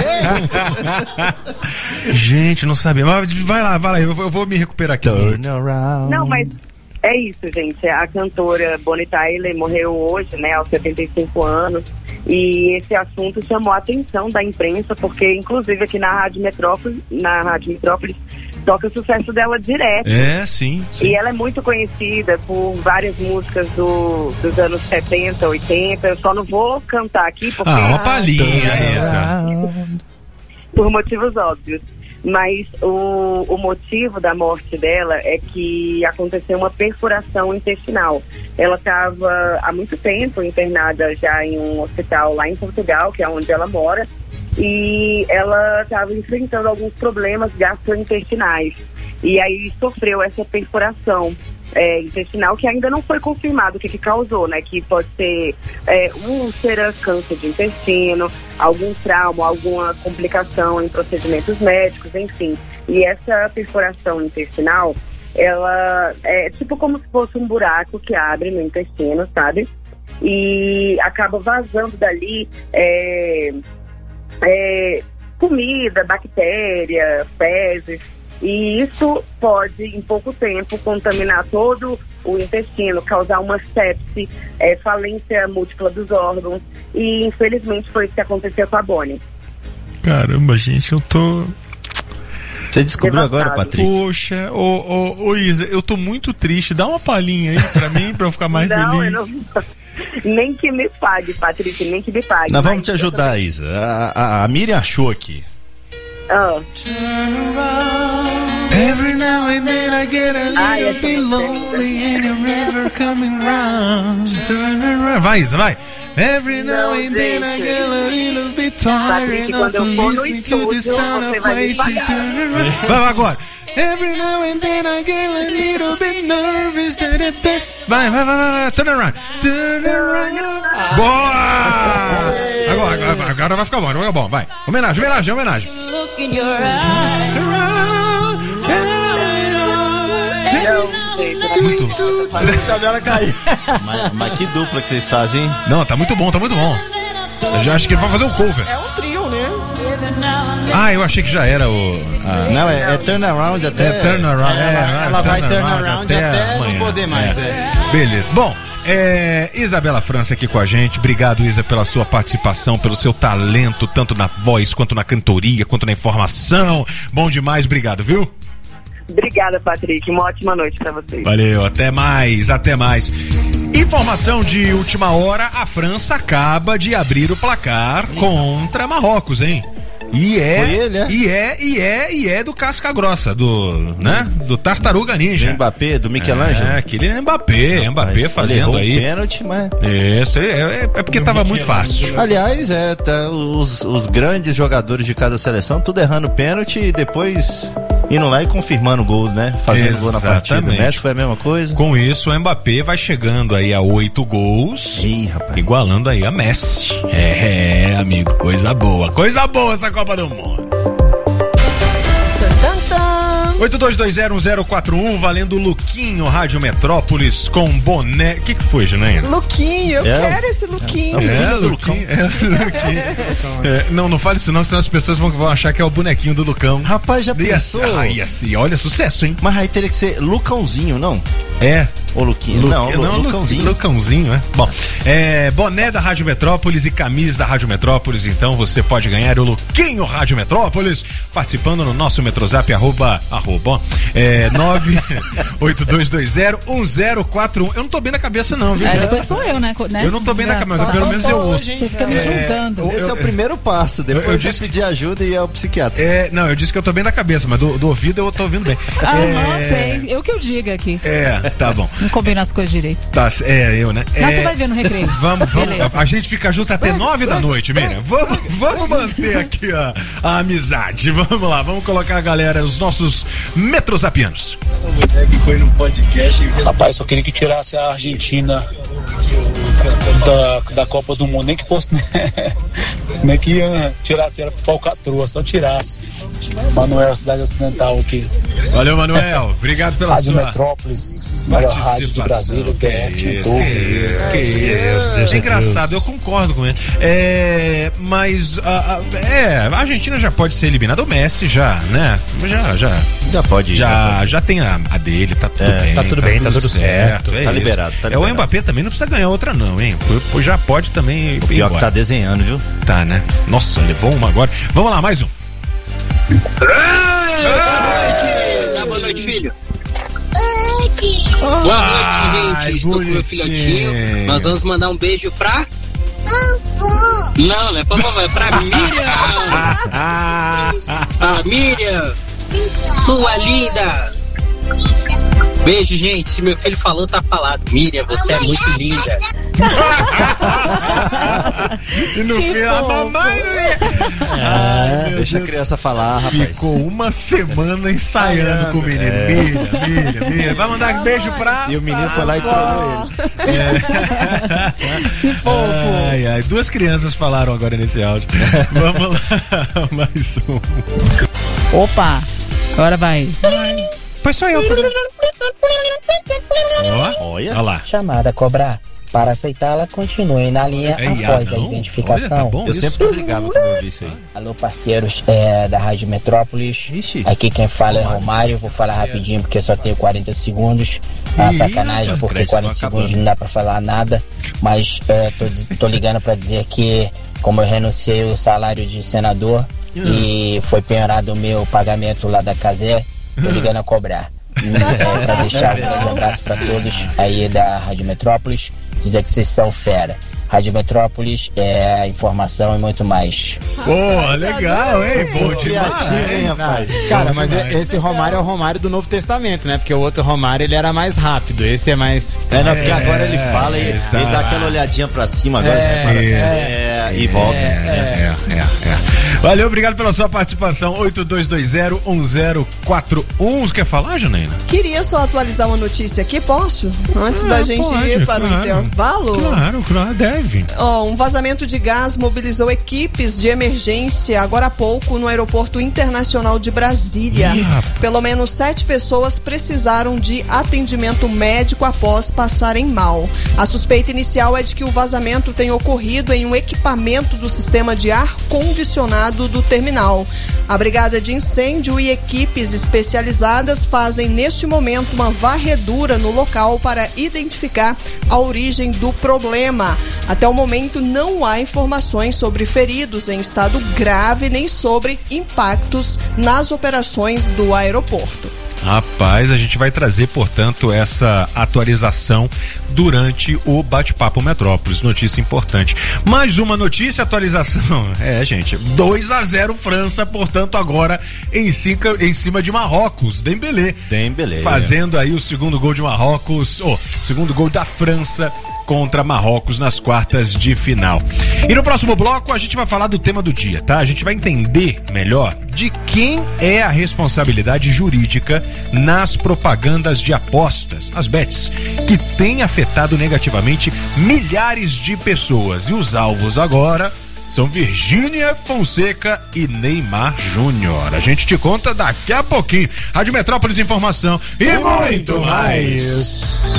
Gente, não sabia, mas vai lá, vai lá, eu vou, eu vou me recuperar aqui. Turn around. Não, mas é isso, gente. A cantora Bonnie Tyler morreu hoje, né, aos setenta e cinco anos. E esse assunto chamou a atenção da imprensa, porque inclusive aqui na Rádio Metrópolis, na Rádio Metrópolis, toca o sucesso dela direto. É, sim, sim. E ela é muito conhecida por várias músicas do, dos anos setenta, oitenta. Eu só não vou cantar aqui porque... Ah, uma palhinha, Isa. Por motivos óbvios. Mas o, o motivo da morte dela é que aconteceu uma perfuração intestinal. Ela estava há muito tempo internada já em um hospital lá em Portugal, que é onde ela mora, e ela estava enfrentando alguns problemas gastrointestinais. E aí sofreu essa perfuração é, intestinal, que ainda não foi confirmado o que, que causou, né? Que pode ser é, úlcera, câncer de intestino, algum trauma, alguma complicação em procedimentos médicos, enfim. E essa perfuração intestinal, ela é tipo como se fosse um buraco que abre no intestino, sabe? E acaba vazando dali é, é, comida, bactéria, fezes. E isso pode, em pouco tempo, contaminar todo o intestino, causar uma sepse, é, falência múltipla dos órgãos. E, infelizmente, foi isso que aconteceu com a Bonnie. Caramba, gente, eu tô... Você descobriu Devastado. agora, Patrick? Poxa, ô, ô, ô Isa, eu tô muito triste. Dá uma palhinha aí pra mim, pra eu ficar mais não, feliz. Eu não... Nem que me pague, Patrick, nem que me pague. Nós vamos Mas te ajudar, Isa. A, a, a Miriam achou aqui. Ah. Every now and then I get a little bit lonely and you're never coming round. Turn around. Vai, Isa, vai. Every now and then I get a little bit tired of listening to the sound of way to turn around. Vai agora. Every now and then I get a little bit nervous that it best. Vai, vai, vai, vai. Turn around. Turn around. Boa! Agora, agora, agora vai ficar bom, vai ficar bom, vai. Homenagem, homenagem, homenagem. Muito. Isabela caiu. mas, mas que dupla que vocês fazem, hein? Não, tá muito bom, tá muito bom. Eu já acho que ele vai fazer um cover. É um trio, né? Ah, eu achei que já era o... A... Não, é, é turnaround até... É turnaround. Ela, é, ela vai turn turnaround around até, até não amanhã. poder mais. É. É. Beleza. Bom, é, Isabela França aqui com a gente. Obrigado, Isa, pela sua participação, pelo seu talento, tanto na voz, quanto na cantoria, quanto na informação. Bom demais, obrigado, viu? Obrigada, Patrick. Uma ótima noite pra vocês. Valeu, até mais, até mais. Informação de última hora, a França acaba de abrir o placar contra Marrocos, hein? E é, Foi ele, é? e é, e é, e é do Casca Grossa, do, né? Do Tartaruga Ninja. Do Mbappé, do Michelangelo. É, aquele é Mbappé, é Mbappé fazendo aí. Pênalti, mas... Isso, é, é, é porque tava muito fácil. Aliás, é, tá, os, os grandes jogadores de cada seleção, tudo errando pênalti e depois indo lá e confirmando o gol, né? Fazendo gol na partida. O Messi foi a mesma coisa. Com isso, o Mbappé vai chegando aí a oito gols. Ih, rapaz. Igualando aí a Messi. É, amigo, coisa boa. Coisa boa essa Copa do Mundo. oito dois dois zero um zero quatro um, valendo Luquinho, Rádio Metrópolis, com boné. O que que foi, Janaína? Luquinho, eu É. quero esse Luquinho. É, Luquinho. É, Luquinho. É, não, não fale isso não, senão as pessoas vão, vão achar que é o bonequinho do Lucão. Rapaz, já pensou? Ia, ia, ia, olha, sucesso, hein? Mas aí teria que ser Lucãozinho, não? É. Ou Luquinho? Lu, não, não, Lu, Lucãozinho. Lucãozinho, é. Bom, é, boné da Rádio Metrópolis e camisa da Rádio Metrópolis, então você pode ganhar o Luquinho Rádio Metrópolis, participando no nosso Metrozap, arroba, arroba, ó, é, nove oito dois dois zero um zero quatro um. Eu não tô bem na cabeça não, viu? É, depois sou eu, né? né? Eu não tô bem na cabeça, mas pelo menos eu ouço. Você fica me juntando. Esse é o primeiro passo, depois eu, eu disse pedir ajuda e é o psiquiatra. É, não, eu disse que eu tô bem na cabeça, mas do, do ouvido eu tô ouvindo bem. Ah, é... não sei. Eu que eu diga aqui. É, tá bom. Não combina as coisas direito. Tá, é, eu, né? Mas é... você vai ver no recreio. Vamos, vamos. Beleza. A, a gente fica junto até nove da noite, Miriam. Vamos, vamos manter aqui a, a amizade. Vamos lá, vamos colocar a galera, os nossos metrozapianos. Que foi no podcast. Rapaz, só queria que tirasse a Argentina da, da Copa do Mundo, nem que fosse, né? Nem que uh, tirasse ela pro falcatrua, só tirasse. Manuel, Cidade Ocidental aqui. Valeu, Manuel. Obrigado pela Rádio sua Metrópolis, melhor rádio de Brasília, T F, que isso, que isso, que isso. É engraçado, eu concordo concordo com ele. É, mas a, a, é, a Argentina já pode ser eliminada. O Messi já, né? Já, já. Já pode. Já, já, pode. já tem a, a dele, tá tudo É, bem. tá tudo bem, tá tudo certo. É Tá isso. liberado, tá É, liberado. o Mbappé também não precisa ganhar outra não, hein? Pô, já pode também ir O pior embora. que tá desenhando, viu? Tá, né? Nossa, levou uma agora. Vamos lá, mais um. Boa noite, filho. Boa noite, gente. Estou com meu filhotinho. Nós vamos mandar um beijo pra... Não, não é pra vovó, é pra Miriam. Pra Miriam. Sua linda. Beijo, gente. Se meu filho falou, tá falado. Miriam, você é muito linda. E no fim, a mamãe não ia. Ah, deixa a criança falar, rapaz. Ficou uma semana ensaiando com o menino. É. Miriam, Miriam, Miriam. Vai mandar beijo pra... E o menino foi lá e trollou ele. É. Que fofo. Ai, ai. Duas crianças falaram agora nesse áudio. Vamos lá, mais um. Opa, agora vai. Pois sou eu. Ó, olha. Olha lá. Chamada cobrar. Para aceitá-la, continue na linha Ei, após ah, a não. identificação. Olha, tá bom Eu isso. sempre desligava quando eu vi isso aí. Alô, parceiros é, da Rádio Metrópolis. Ixi. Aqui quem fala é Romário. Vou falar rapidinho porque só tenho quarenta segundos. É uma Ih, sacanagem as porque créditos quarenta estão segundos acabando. não dá pra falar nada. Mas é, tô, tô ligando pra dizer que, como eu renunciei o salário de senador e foi penhorado o meu pagamento lá da Casé, tô ligando a cobrar. É, pra deixar um grande abraço pra todos aí da Rádio Metrópolis. Dizer que vocês são fera. Rádio Metrópolis é informação e muito mais. Pô, legal, hein? Bom Criativo, hein, demais. rapaz? Cara, mas demais. esse Romário é o Romário do Novo Testamento, né? Porque o outro Romário, ele era mais rápido. Esse é mais... É, não, porque agora ele É, fala e tá. ele dá aquela olhadinha pra cima agora. É, já para, é, é, e volta. É, é, é. Valeu, obrigado pela sua participação. oito dois dois zero um zero quatro um. Você quer falar, Janaína? Queria só atualizar uma notícia aqui, posso? Antes Ah, da gente pode, ir para claro. o intervalo. Claro, claro, deve. Ó, um vazamento de gás mobilizou equipes de emergência agora há pouco no Aeroporto Internacional de Brasília. Ih, rapaz. Pelo menos sete pessoas precisaram de atendimento médico após passarem mal. A suspeita inicial é de que o vazamento tenha ocorrido em um equipamento do sistema de ar-condicionado do terminal. A Brigada de Incêndio e equipes especializadas fazem neste momento uma varredura no local para identificar a origem do problema. Até o momento não há informações sobre feridos em estado grave nem sobre impactos nas operações do aeroporto. Rapaz, a gente vai trazer, portanto, essa atualização durante o Bate-Papo Metrópolis. Notícia importante. Mais uma notícia, atualização. É, gente, dois a zero França, portanto, agora em, cinca, em cima de Marrocos. Dembélé. Dembélé. Fazendo aí o segundo gol de Marrocos, o oh, segundo gol da França contra Marrocos nas quartas de final. E no próximo bloco a gente vai falar do tema do dia, tá? A gente vai entender melhor de quem é a responsabilidade jurídica nas propagandas de apostas, as bets, que tem afetado negativamente milhares de pessoas. E os alvos agora são Virgínia Fonseca e Neymar Júnior. A gente te conta daqui a pouquinho. Rádio Metrópolis Informação e muito mais.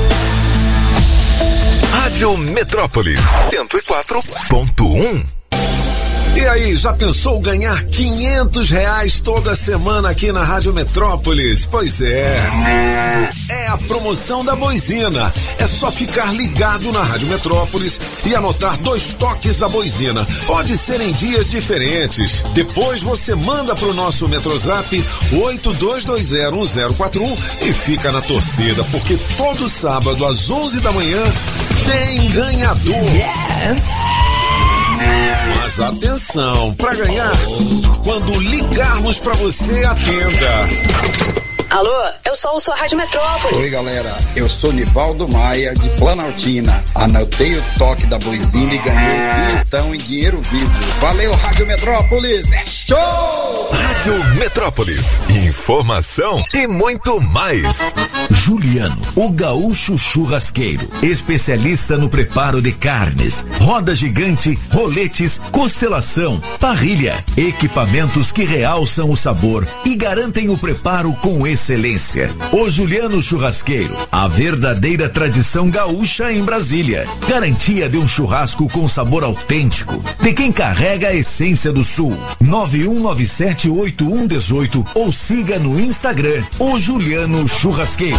Rádio Metrópolis cento e quatro ponto um. E aí, já pensou ganhar quinhentos reais toda semana aqui na Rádio Metrópolis? Pois é. É a promoção da Boizina. É só ficar ligado na Rádio Metrópolis e anotar dois toques da Boizina. Pode ser em dias diferentes. Depois você manda pro nosso Metrozap oito dois dois zero um zero quatro um e fica na torcida, porque todo sábado às onze da manhã tem ganhador. Yes! Mas atenção, para ganhar, quando ligarmos para você, atenda. Alô, eu sou o sua Rádio Metrópolis. Oi, galera, eu sou Nivaldo Maia, de Planaltina. Anotei o toque da Boizina e ganhei bilhetão em dinheiro vivo. Valeu, Rádio Metrópolis! É Show! Rádio Metrópolis. Informação e muito mais. Juliano, o gaúcho churrasqueiro, especialista no preparo de carnes, roda gigante, roletes, costelação, parrilha, equipamentos que realçam o sabor e garantem o preparo com excelência. O Juliano Churrasqueiro, a verdadeira tradição gaúcha em Brasília. Garantia de um churrasco com sabor autêntico, de quem carrega a essência do Sul. nove um nove sete oito um um oito ou siga no Instagram, o Juliano Churrasqueiro.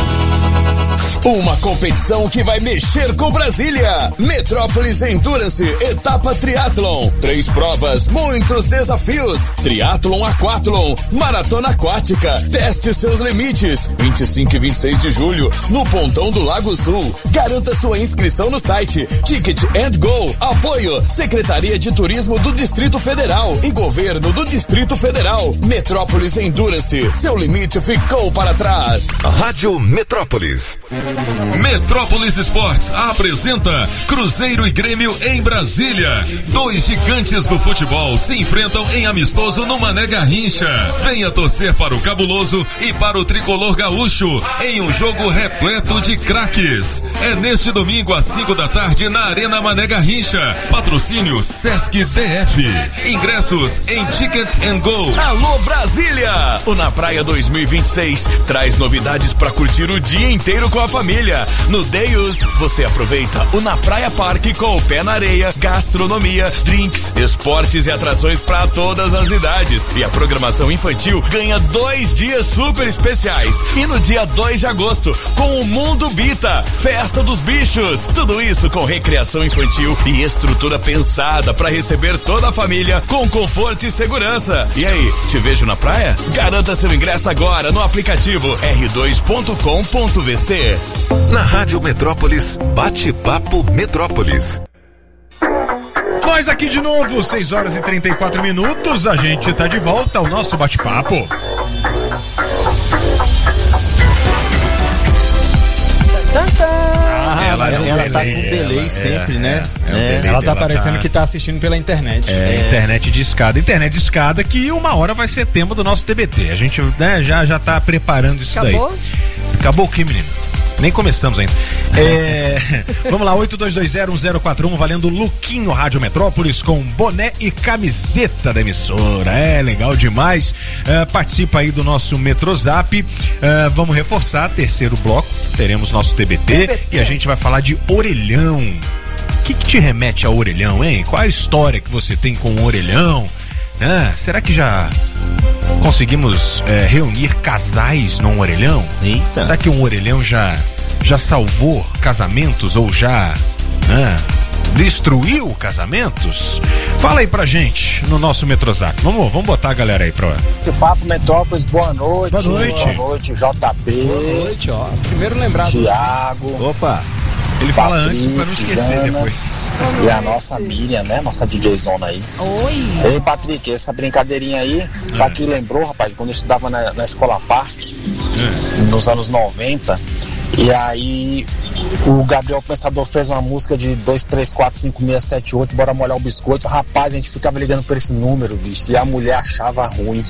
Uma competição que vai mexer com Brasília. Metrópolis Endurance, etapa triatlon. Três provas, muitos desafios. Triatlon Aquatlon, maratona aquática. Teste seus limites. vinte e cinco e vinte e seis de julho, no Pontão do Lago Sul. Garanta sua inscrição no site Ticket and Go. Apoio Secretaria de Turismo do Distrito Federal e Governo do Distrito Federal. Metrópolis Endurance, seu limite ficou para trás. Rádio Metrópolis. Metrópolis Esportes apresenta Cruzeiro e Grêmio em Brasília. Dois gigantes do futebol se enfrentam em amistoso no Mané Garrincha. Venha torcer para o Cabuloso e para o Tricolor Gaúcho em um jogo repleto de craques. É neste domingo às cinco da tarde na Arena Mané Garrincha. Patrocínio Sesc D F. Ingressos em Ticket and Go. Alô Brasília! O Na Praia dois mil e vinte e seis traz novidades para curtir o dia inteiro com a família. No Deus, você aproveita o Na Praia Parque com o pé na areia, gastronomia, drinks, esportes e atrações para todas as idades. E a programação infantil ganha dois dias super especiais. E no dia dois de agosto, com o Mundo Bita, Festa dos Bichos. Tudo isso com recreação infantil e estrutura pensada para receber toda a família com conforto e segurança. E aí, te vejo na praia? Garanta seu ingresso agora no aplicativo r dois ponto com ponto v c. Na Rádio Metrópolis, Bate-Papo Metrópolis. Nós aqui de novo, seis horas e trinta e quatro minutos, a gente tá de volta ao nosso bate-papo. Ah, ela ela, ela tá com delay ela, sempre, é, né? É, é, é, ela tá parecendo tá... que tá assistindo pela internet. É, é, internet de escada. Internet de escada que uma hora vai ser tema do nosso T B T. A gente, né, já, já tá preparando isso Acabou? daí. Acabou o que, menino? Nem começamos ainda. É, vamos lá, oito dois dois zero um zero quatro um, valendo Luquinho Rádio Metrópolis com boné e camiseta da emissora. É, legal demais. É, participa aí do nosso Metrozap. É, vamos reforçar, terceiro bloco, teremos nosso T B T, T B T e a gente vai falar de orelhão. O que, que te remete a orelhão, hein? Qual a história que você tem com o orelhão? Ah, será que já conseguimos é, reunir casais num orelhão? Eita. Será que um orelhão já, já salvou casamentos ou já ah, destruiu casamentos? Fala aí pra gente no nosso Metrozap. Vamos, vamos botar a galera aí pra... Papo Metrópolis, boa noite. Boa noite. Boa noite, J B. Boa noite, ó. Primeiro lembrado. Tiago. Opa. Ele fala antes pra não esquecer Jana, depois. E a nossa Miriam, né? Nossa D J Zona aí. Oi. Ei, Patrick, essa brincadeirinha aí, já que lembrou, rapaz, quando eu estudava na, na Escola Parque, é. nos anos noventa, e aí o Gabriel Pensador fez uma música de dois, três, quatro, cinco, seis, sete, oito, bora molhar o biscoito. Rapaz, a gente ficava ligando por esse número, bicho, e a mulher achava ruim.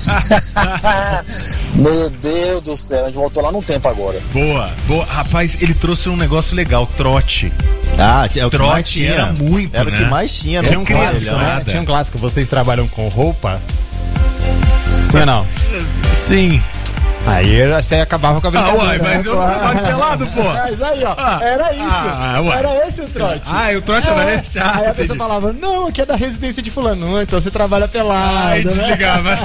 Meu Deus do céu, a gente voltou lá no tempo agora. Boa, boa. Rapaz, ele trouxe um negócio legal, trote. Ah, é o que trote mais tinha. Era muito, Era né? o que mais tinha. Tinha um clássico, né? Tinha um clássico. Vocês trabalham com roupa? Sim ou não? Sim. Aí você acabava com a brincadeira. Ah, uai, mas eu não trabalho pelado, pô. Mas aí, ó, ah, era isso. Ah, era esse o trote. Ah, o trote era é. esse? Ah, aí a entendi. pessoa falava, não, aqui é da residência de fulano, então você trabalha pelado. Aí né? desligava.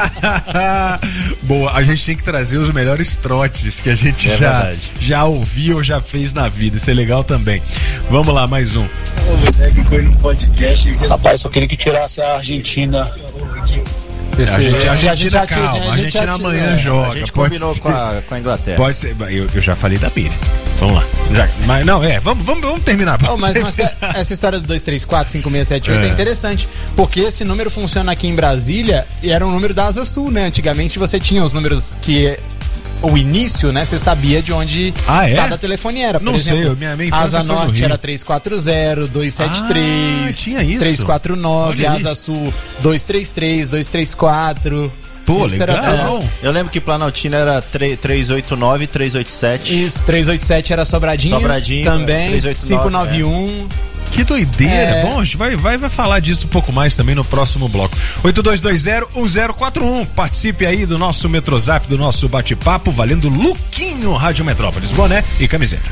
Boa, a gente tem que trazer os melhores trotes que a gente é já, já ouviu ou já fez na vida. Isso é legal também. Vamos lá, mais um. Rapaz, só queria que tirasse a Argentina. Esse, a gente, a gente, a gente já, calma, a gente, a gente amanhã joga. A gente pode combinou ser, com, a, com a Inglaterra. Pode ser, eu, eu já falei da Miriam. Vamos lá. Já, mas não, é, vamos, vamos, vamos terminar. Oh, mas, mas essa história do dois, três, quatro, cinco, seis, sete, oito é. é interessante, porque esse número funciona aqui em Brasília e era um número da Asa Sul, né? Antigamente você tinha os números que o início, né, você sabia de onde ah, é? cada telefone era. Por Não exemplo, sei, minha, minha infância Asa foi no Norte Rio. era três quatro zero, dois sete três, ah, tinha isso? três quatro nove, Olha aí. Asa Sul dois três três, dois três quatro. Pô, Isso legal. era É, eu lembro que Planaltina era trezentos e oitenta e nove e trezentos e oitenta e sete. Isso, trezentos e oitenta e sete era Sobradinho. Sobradinho também, trezentos e oitenta e nove, quinhentos e noventa e um. Que doideira. É. Bom, a gente vai, vai, vai falar disso um pouco mais também no próximo bloco. oito dois dois zero um zero quatro um. Participe aí do nosso Metrozap, do nosso bate-papo, valendo Luquinho Rádio Metrópolis, boné e camiseta.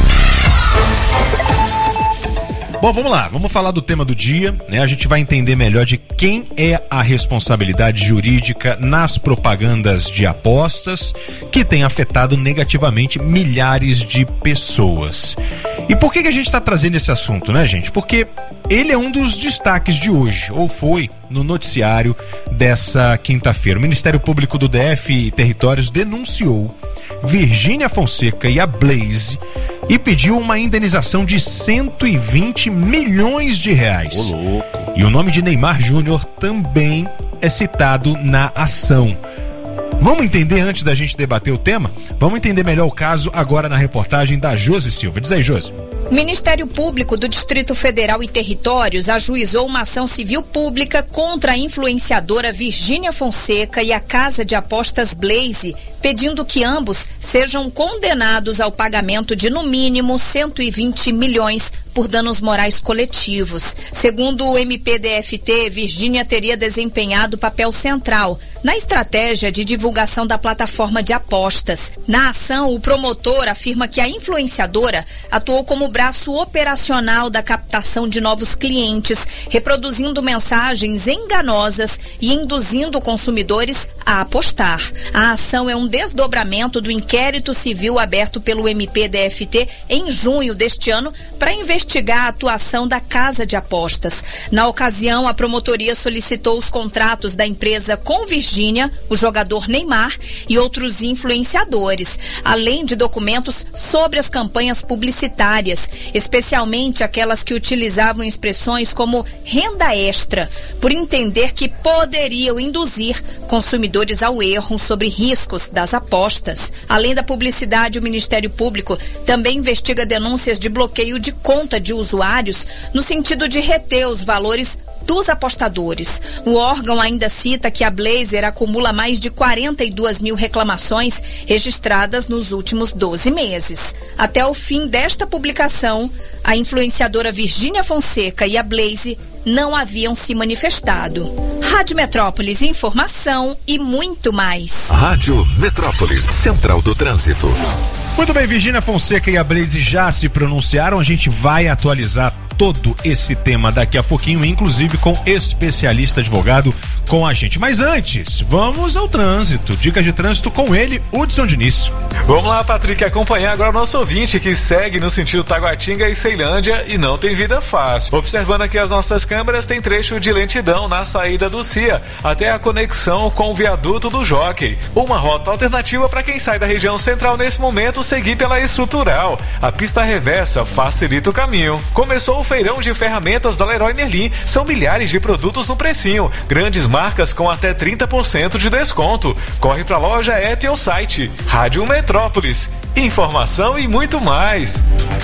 Bom, vamos lá, vamos falar do tema do dia, né? A gente vai entender melhor de quem é a responsabilidade jurídica nas propagandas de apostas que tem afetado negativamente milhares de pessoas. E por que que a gente está trazendo esse assunto, né, gente? Porque ele é um dos destaques de hoje, ou foi, no noticiário dessa quinta-feira. O Ministério Público do D F e Territórios denunciou Virgínia Fonseca e a Blaze e pediu uma indenização de cento e vinte milhões de reais. Ô, louco. E o nome de Neymar Júnior também é citado na ação. Vamos entender antes da gente debater o tema? Vamos entender melhor o caso agora na reportagem da Josi Silva. Diz aí, Josi. O Ministério Público do Distrito Federal e Territórios ajuizou uma ação civil pública contra a influenciadora Virgínia Fonseca e a casa de apostas Blaze, pedindo que ambos sejam condenados ao pagamento de no mínimo cento e vinte milhões por danos morais coletivos. Segundo o M P D F T, Virgínia teria desempenhado papel central na estratégia de divulgação da plataforma de apostas. Na ação, o promotor afirma que a influenciadora atuou como braço operacional da captação de novos clientes, reproduzindo mensagens enganosas e induzindo consumidores a apostar. A ação é um desdobramento do inquérito civil aberto pelo M P D F T em junho deste ano para investigar a atuação da casa de apostas. Na ocasião, a promotoria solicitou os contratos da empresa com Virgínia, o jogador Neymar e outros influenciadores, além de documentos sobre as campanhas publicitárias, especialmente aquelas que utilizavam expressões como renda extra, por entender que poderiam induzir consumidores ao erro sobre riscos das apostas. Além da publicidade, o Ministério Público também investiga denúncias de bloqueio de conta de usuários no sentido de reter os valores dos apostadores. O órgão ainda cita que a Blazer acumula mais de quarenta e duas mil reclamações registradas nos últimos doze meses. Até o fim desta publicação, a influenciadora Virgínia Fonseca e a Blaze não haviam se manifestado. Rádio Metrópolis, informação e muito mais. Rádio Metrópolis, Central do Trânsito. Muito bem, Virgínia Fonseca e a Blaze já se pronunciaram, a gente vai atualizar todo esse tema daqui a pouquinho, inclusive com especialista advogado com a gente. Mas antes, vamos ao trânsito. Dicas de trânsito com ele, Hudson Diniz. Vamos lá, Patrick, acompanhar agora o nosso ouvinte que segue no sentido Taguatinga e Ceilândia e não tem vida fácil. Observando aqui as nossas câmeras, tem trecho de lentidão na saída do C I A até a conexão com o viaduto do Jockey. Uma rota alternativa para quem sai da região central nesse momento seguir pela estrutural. A pista reversa facilita o caminho. Começou o feirão de ferramentas da Leroy Merlin. São milhares de produtos no precinho. Grandes marcas com até trinta por cento de desconto. Corre pra loja, app ou site. Rádio Metrópolis. Informação e muito mais.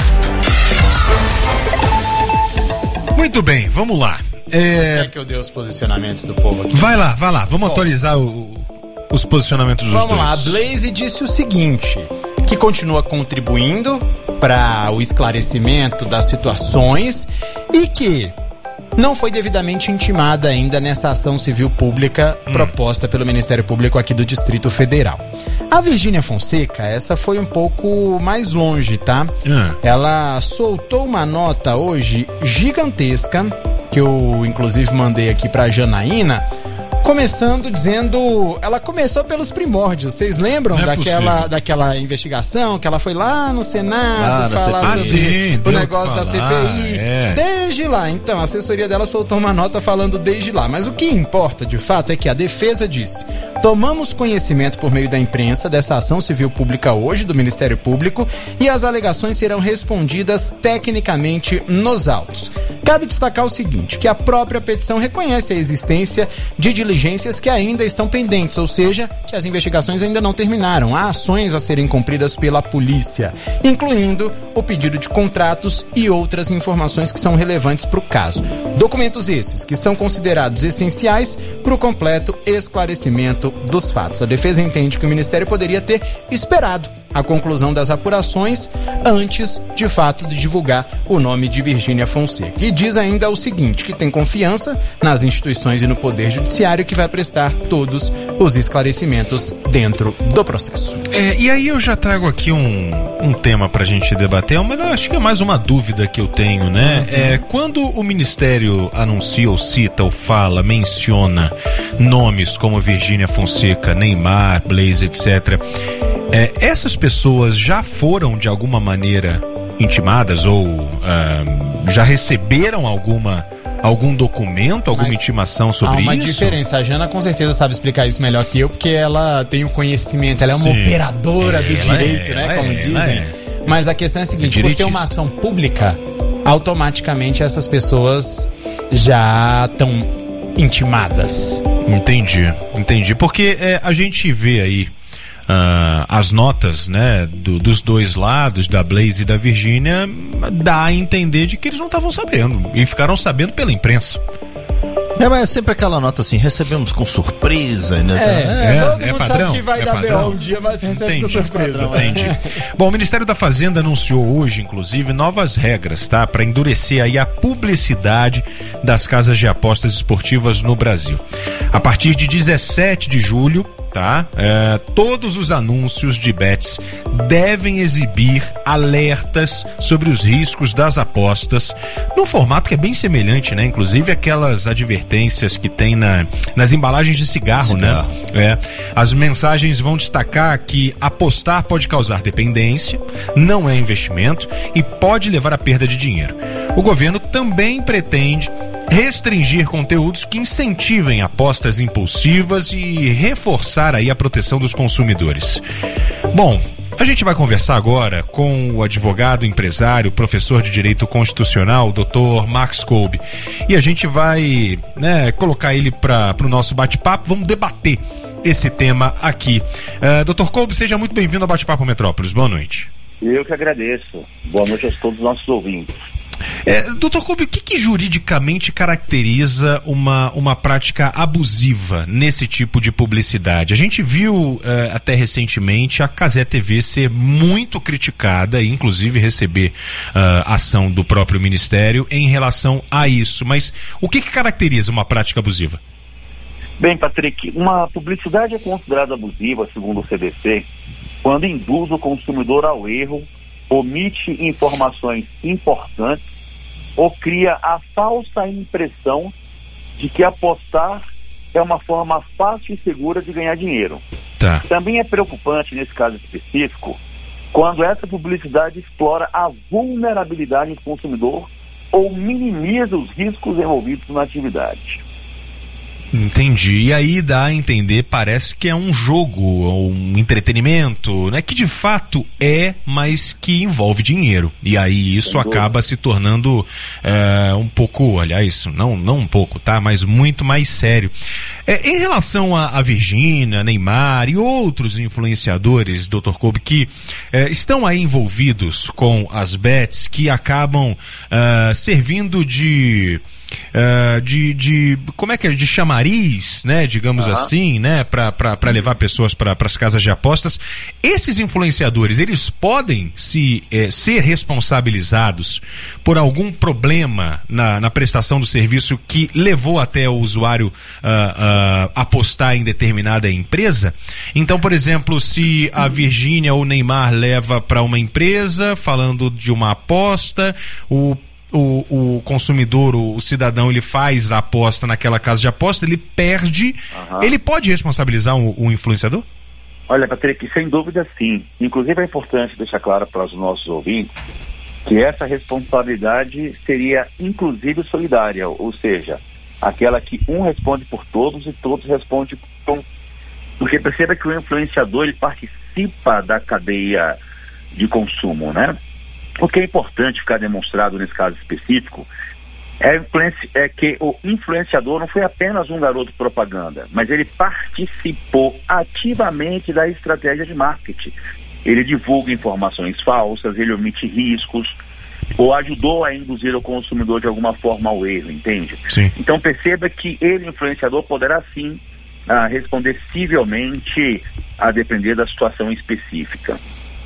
Muito bem, vamos lá. É... Você quer que eu dê os posicionamentos do povo aqui? Vai lá, vai lá. Vamos Bom, atualizar o, os posicionamentos dos vamos dois. Vamos lá. A Blaze disse o seguinte, que continua contribuindo para o esclarecimento das situações e que não foi devidamente intimada ainda nessa ação civil pública hum. proposta pelo Ministério Público aqui do Distrito Federal. A Virgínia Fonseca, essa foi um pouco mais longe, tá? Hum. Ela soltou uma nota hoje gigantesca, que eu inclusive mandei aqui pra Janaína, começando dizendo, ela começou pelos primórdios. Vocês lembram é daquela, daquela investigação que ela foi lá no Senado ah, falar sobre sim, o negócio da C P I? É. Desde lá, então, a assessoria dela soltou uma nota falando desde lá. Mas o que importa, de fato, é que a defesa disse: tomamos conhecimento por meio da imprensa dessa ação civil pública hoje do Ministério Público e as alegações serão respondidas tecnicamente nos autos. Cabe destacar o seguinte, que a própria petição reconhece a existência de diligência diligências que ainda estão pendentes, ou seja, que as investigações ainda não terminaram. Há ações a serem cumpridas pela polícia, incluindo o pedido de contratos e outras informações que são relevantes para o caso. Documentos esses que são considerados essenciais para o completo esclarecimento dos fatos. A defesa entende que o Ministério poderia ter esperado a conclusão das apurações antes, de fato, de divulgar o nome de Virgínia Fonseca. E diz ainda o seguinte, que tem confiança nas instituições e no Poder Judiciário que vai prestar todos os esclarecimentos dentro do processo. É, e aí eu já trago aqui um, um tema pra gente debater, mas eu acho que é mais uma dúvida que eu tenho, né? Uhum. É, quando o Ministério anuncia ou cita ou fala, menciona nomes como Virgínia Fonseca, Neymar, Blaze, etcétera, É, essas pessoas já foram de alguma maneira intimadas ou uh, já receberam alguma, algum documento, alguma Mas intimação sobre isso? Há uma isso? diferença. A Jana com certeza sabe explicar isso melhor que eu, porque ela tem o conhecimento, ela é uma Sim. operadora é, do direito, é, né? Como é, dizem. É. Mas a questão é a seguinte, por ser uma ação pública, automaticamente essas pessoas já estão intimadas. Entendi, entendi. Porque é, a gente vê aí Uh, as notas, né, do, dos dois lados, da Blaze e da Virgínia, dá a entender de que eles não estavam sabendo e ficaram sabendo pela imprensa. É, mas é sempre aquela nota assim, recebemos com surpresa, né? É, é, é todo é mundo padrão, sabe que vai é dar padrão. B O um dia, mas recebe Entendi, com surpresa. Padrão, entendi. Bom, o Ministério da Fazenda anunciou hoje, inclusive, novas regras, tá? Para endurecer aí a publicidade das casas de apostas esportivas no Brasil. A partir de dezessete de julho, tá? É, todos os anúncios de bets devem exibir alertas sobre os riscos das apostas, num formato que é bem semelhante, né? Inclusive aquelas advertências que tem na, nas embalagens de cigarro, cigarro. né? É. As mensagens vão destacar que apostar pode causar dependência, não é investimento e pode levar à perda de dinheiro. O governo também pretende restringir conteúdos que incentivem apostas impulsivas e reforçar aí a proteção dos consumidores. Bom, a gente vai conversar agora com o advogado, empresário, professor de Direito Constitucional, doutor Max Kolbe. E a gente vai, né, colocar ele para o nosso bate-papo. Vamos debater esse tema aqui. Uh, doutor Kolbe, seja muito bem-vindo ao Bate-Papo Metrópolis. Boa noite. Eu que agradeço. Boa noite a todos os nossos ouvintes. É, doutor Kolbe, o que, que juridicamente caracteriza uma, uma prática abusiva nesse tipo de publicidade? A gente viu é, até recentemente a Cazé T V ser muito criticada e inclusive receber uh, ação do próprio Ministério em relação a isso. Mas o que, que caracteriza uma prática abusiva? Bem, Patrick, uma publicidade é considerada abusiva, segundo o C D C, quando induz o consumidor ao erro, omite informações importantes ou cria a falsa impressão de que apostar é uma forma fácil e segura de ganhar dinheiro. Tá. Também é preocupante, nesse caso específico, quando essa publicidade explora a vulnerabilidade do consumidor ou minimiza os riscos envolvidos na atividade. Entendi. E aí dá a entender, parece que é um jogo, um entretenimento, né? Que de fato é, mas que envolve dinheiro. E aí isso acaba se tornando é, um pouco, aliás, não, não um pouco, tá? Mas muito mais sério. É, em relação a, a Virgínia, Neymar e outros influenciadores, doutor Kolbe, que é, estão aí envolvidos com as bets, que acabam é, servindo de... Uh, de, de, como é que é, de chamariz, né, digamos uhum. assim, né, pra, pra, pra levar pessoas para as casas de apostas. Esses influenciadores, eles podem se, eh, ser responsabilizados por algum problema na, na prestação do serviço que levou até o usuário uh, uh, apostar em determinada empresa? Então, por exemplo, se a Virgínia ou o Neymar leva para uma empresa falando de uma aposta, o O, o consumidor, o, o cidadão, ele faz a aposta naquela casa de aposta, ele perde, uhum. ele pode responsabilizar o, o influenciador? Olha, Patrick, sem dúvida sim. Inclusive é importante deixar claro para os nossos ouvintes que essa responsabilidade seria inclusive solidária, ou seja, aquela que um responde por todos e todos respondem por um. Porque perceba que o influenciador, ele participa da cadeia de consumo, né? O que é importante ficar demonstrado nesse caso específico É, influenci- é que o influenciador não foi apenas um garoto propaganda, mas ele participou ativamente da estratégia de marketing. Ele divulga informações falsas, ele omite riscos, ou ajudou a induzir o consumidor de alguma forma ao erro, entende? Sim. Então perceba que ele, influenciador, poderá sim ah, responder civilmente a depender da situação específica.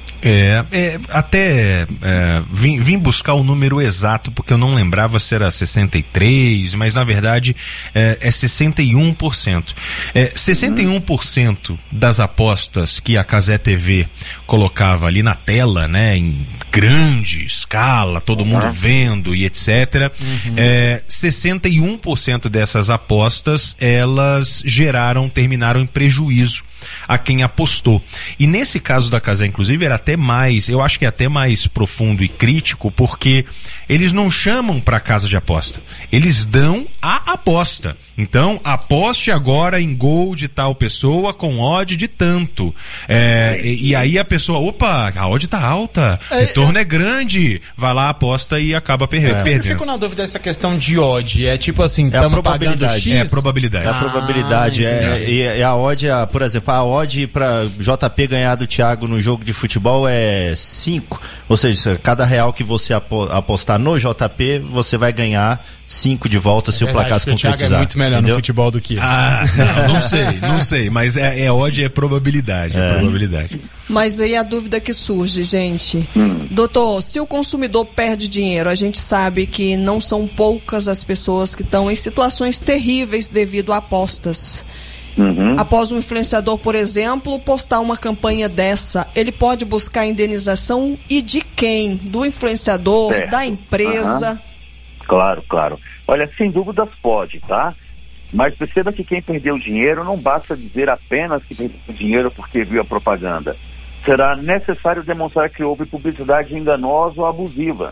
É, é, até é, vim, vim buscar o número exato, porque eu não lembrava se era sessenta e três, mas na verdade é, é sessenta e um por cento. É, sessenta e um por cento das apostas que a Cazé T V colocava ali na tela, né, em grande escala, todo mundo Uhum. vendo e etcétera, Uhum. é, sessenta e um por cento dessas apostas, elas geraram, terminaram em prejuízo a quem apostou. E nesse caso da Cazé, inclusive, era até mais, eu acho que é até mais profundo e crítico, porque eles não chamam para casa de aposta, eles dão a aposta. Então, aposte agora em gol de tal pessoa com odd de tanto. É, e, e aí a pessoa, opa, a odd tá alta, o retorno é, é grande, vai lá, aposta e acaba per- Eu sempre perdendo. fico na dúvida dessa questão de odd. É tipo assim, É a estamos pagando probabilidade. X? É a probabilidade. É a probabilidade, Ah, é, entendi. e, e a odd, é a- por exemplo, a odd para J P ganhar do Thiago no jogo de futebol é cinco, ou seja, cada real que você apo- apostar no J P, você vai ganhar cinco de volta se o Verdade, placar se porque o Thiago concretizar. é muito melhor entendeu? no futebol do que eu. Ah, não, não sei, não sei, mas é, é odd, é probabilidade, é, probabilidade. Mas aí a dúvida que surge, gente. Hum. Doutor, se o consumidor perde dinheiro, a gente sabe que não são poucas as pessoas que estão em situações terríveis devido a apostas. Uhum. Após um influenciador, por exemplo, postar uma campanha dessa, ele pode buscar indenização e de quem? Do influenciador, Certo. da empresa? Aham. Claro, claro. Olha, sem dúvidas pode, tá? Mas perceba que quem perdeu dinheiro não basta dizer apenas que perdeu dinheiro porque viu a propaganda. Será necessário demonstrar que houve publicidade enganosa ou abusiva.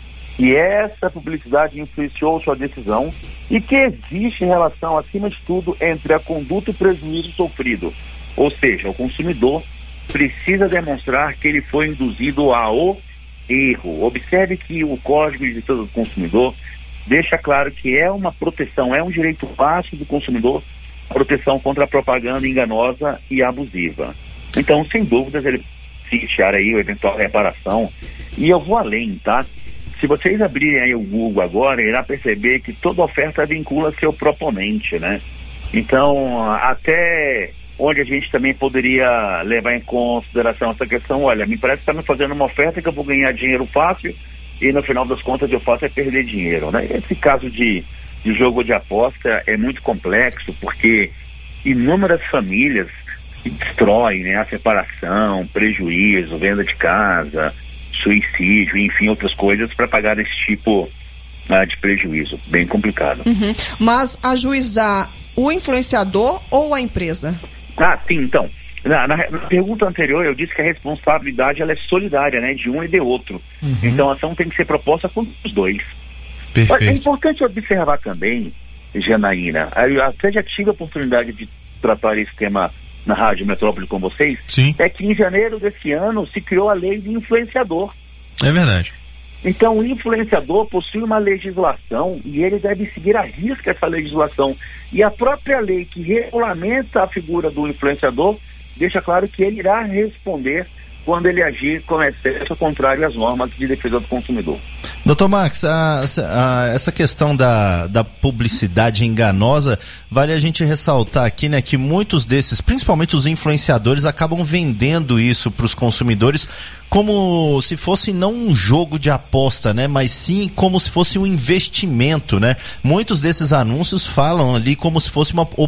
E essa publicidade influenciou sua decisão e que existe relação, acima de tudo, entre a conduta e o prejuízo sofrido. Ou seja, o consumidor precisa demonstrar que ele foi induzido ao erro. Observe que o Código de Defesa do Consumidor deixa claro que é uma proteção, é um direito básico do consumidor, proteção contra a propaganda enganosa e abusiva. Então, sem dúvidas, ele pleitear aí a eventual reparação. E eu vou além, tá? Se vocês abrirem aí o Google agora, irá perceber que toda oferta vincula seu proponente, né? Então, até onde a gente também poderia levar em consideração essa questão, olha, me parece que está me fazendo uma oferta que eu vou ganhar dinheiro fácil e no final das contas eu faço é perder dinheiro, né? Esse caso de, de jogo de aposta é muito complexo porque inúmeras famílias se destroem, né? A separação, prejuízo, venda de casa, suicídio, enfim, outras coisas para pagar esse tipo uh, de prejuízo. Bem complicado. Uhum. Mas ajuizar o influenciador ou a empresa? Ah, sim, então. Na, na, na pergunta anterior eu disse que a responsabilidade ela é solidária, né? De um e de outro. Uhum. Então a ação tem que ser proposta com os dois. Perfeito. É importante observar também, Janaína, eu até já tive a oportunidade de tratar esse tema na Rádio Metrópole com vocês, Sim. é que em janeiro desse ano se criou a lei de influenciador. É verdade. Então o influenciador possui uma legislação e ele deve seguir à risca essa legislação. E a própria lei que regulamenta a figura do influenciador deixa claro que ele irá responder quando ele agir com excesso contrário às normas de defesa do consumidor. Doutor Max, a, a, essa questão da, da publicidade enganosa, vale a gente ressaltar aqui, né, que muitos desses, principalmente os influenciadores, acabam vendendo isso para os consumidores como se fosse não um jogo de aposta, né, mas sim como se fosse um investimento, né? Muitos desses anúncios falam ali como se fosse uma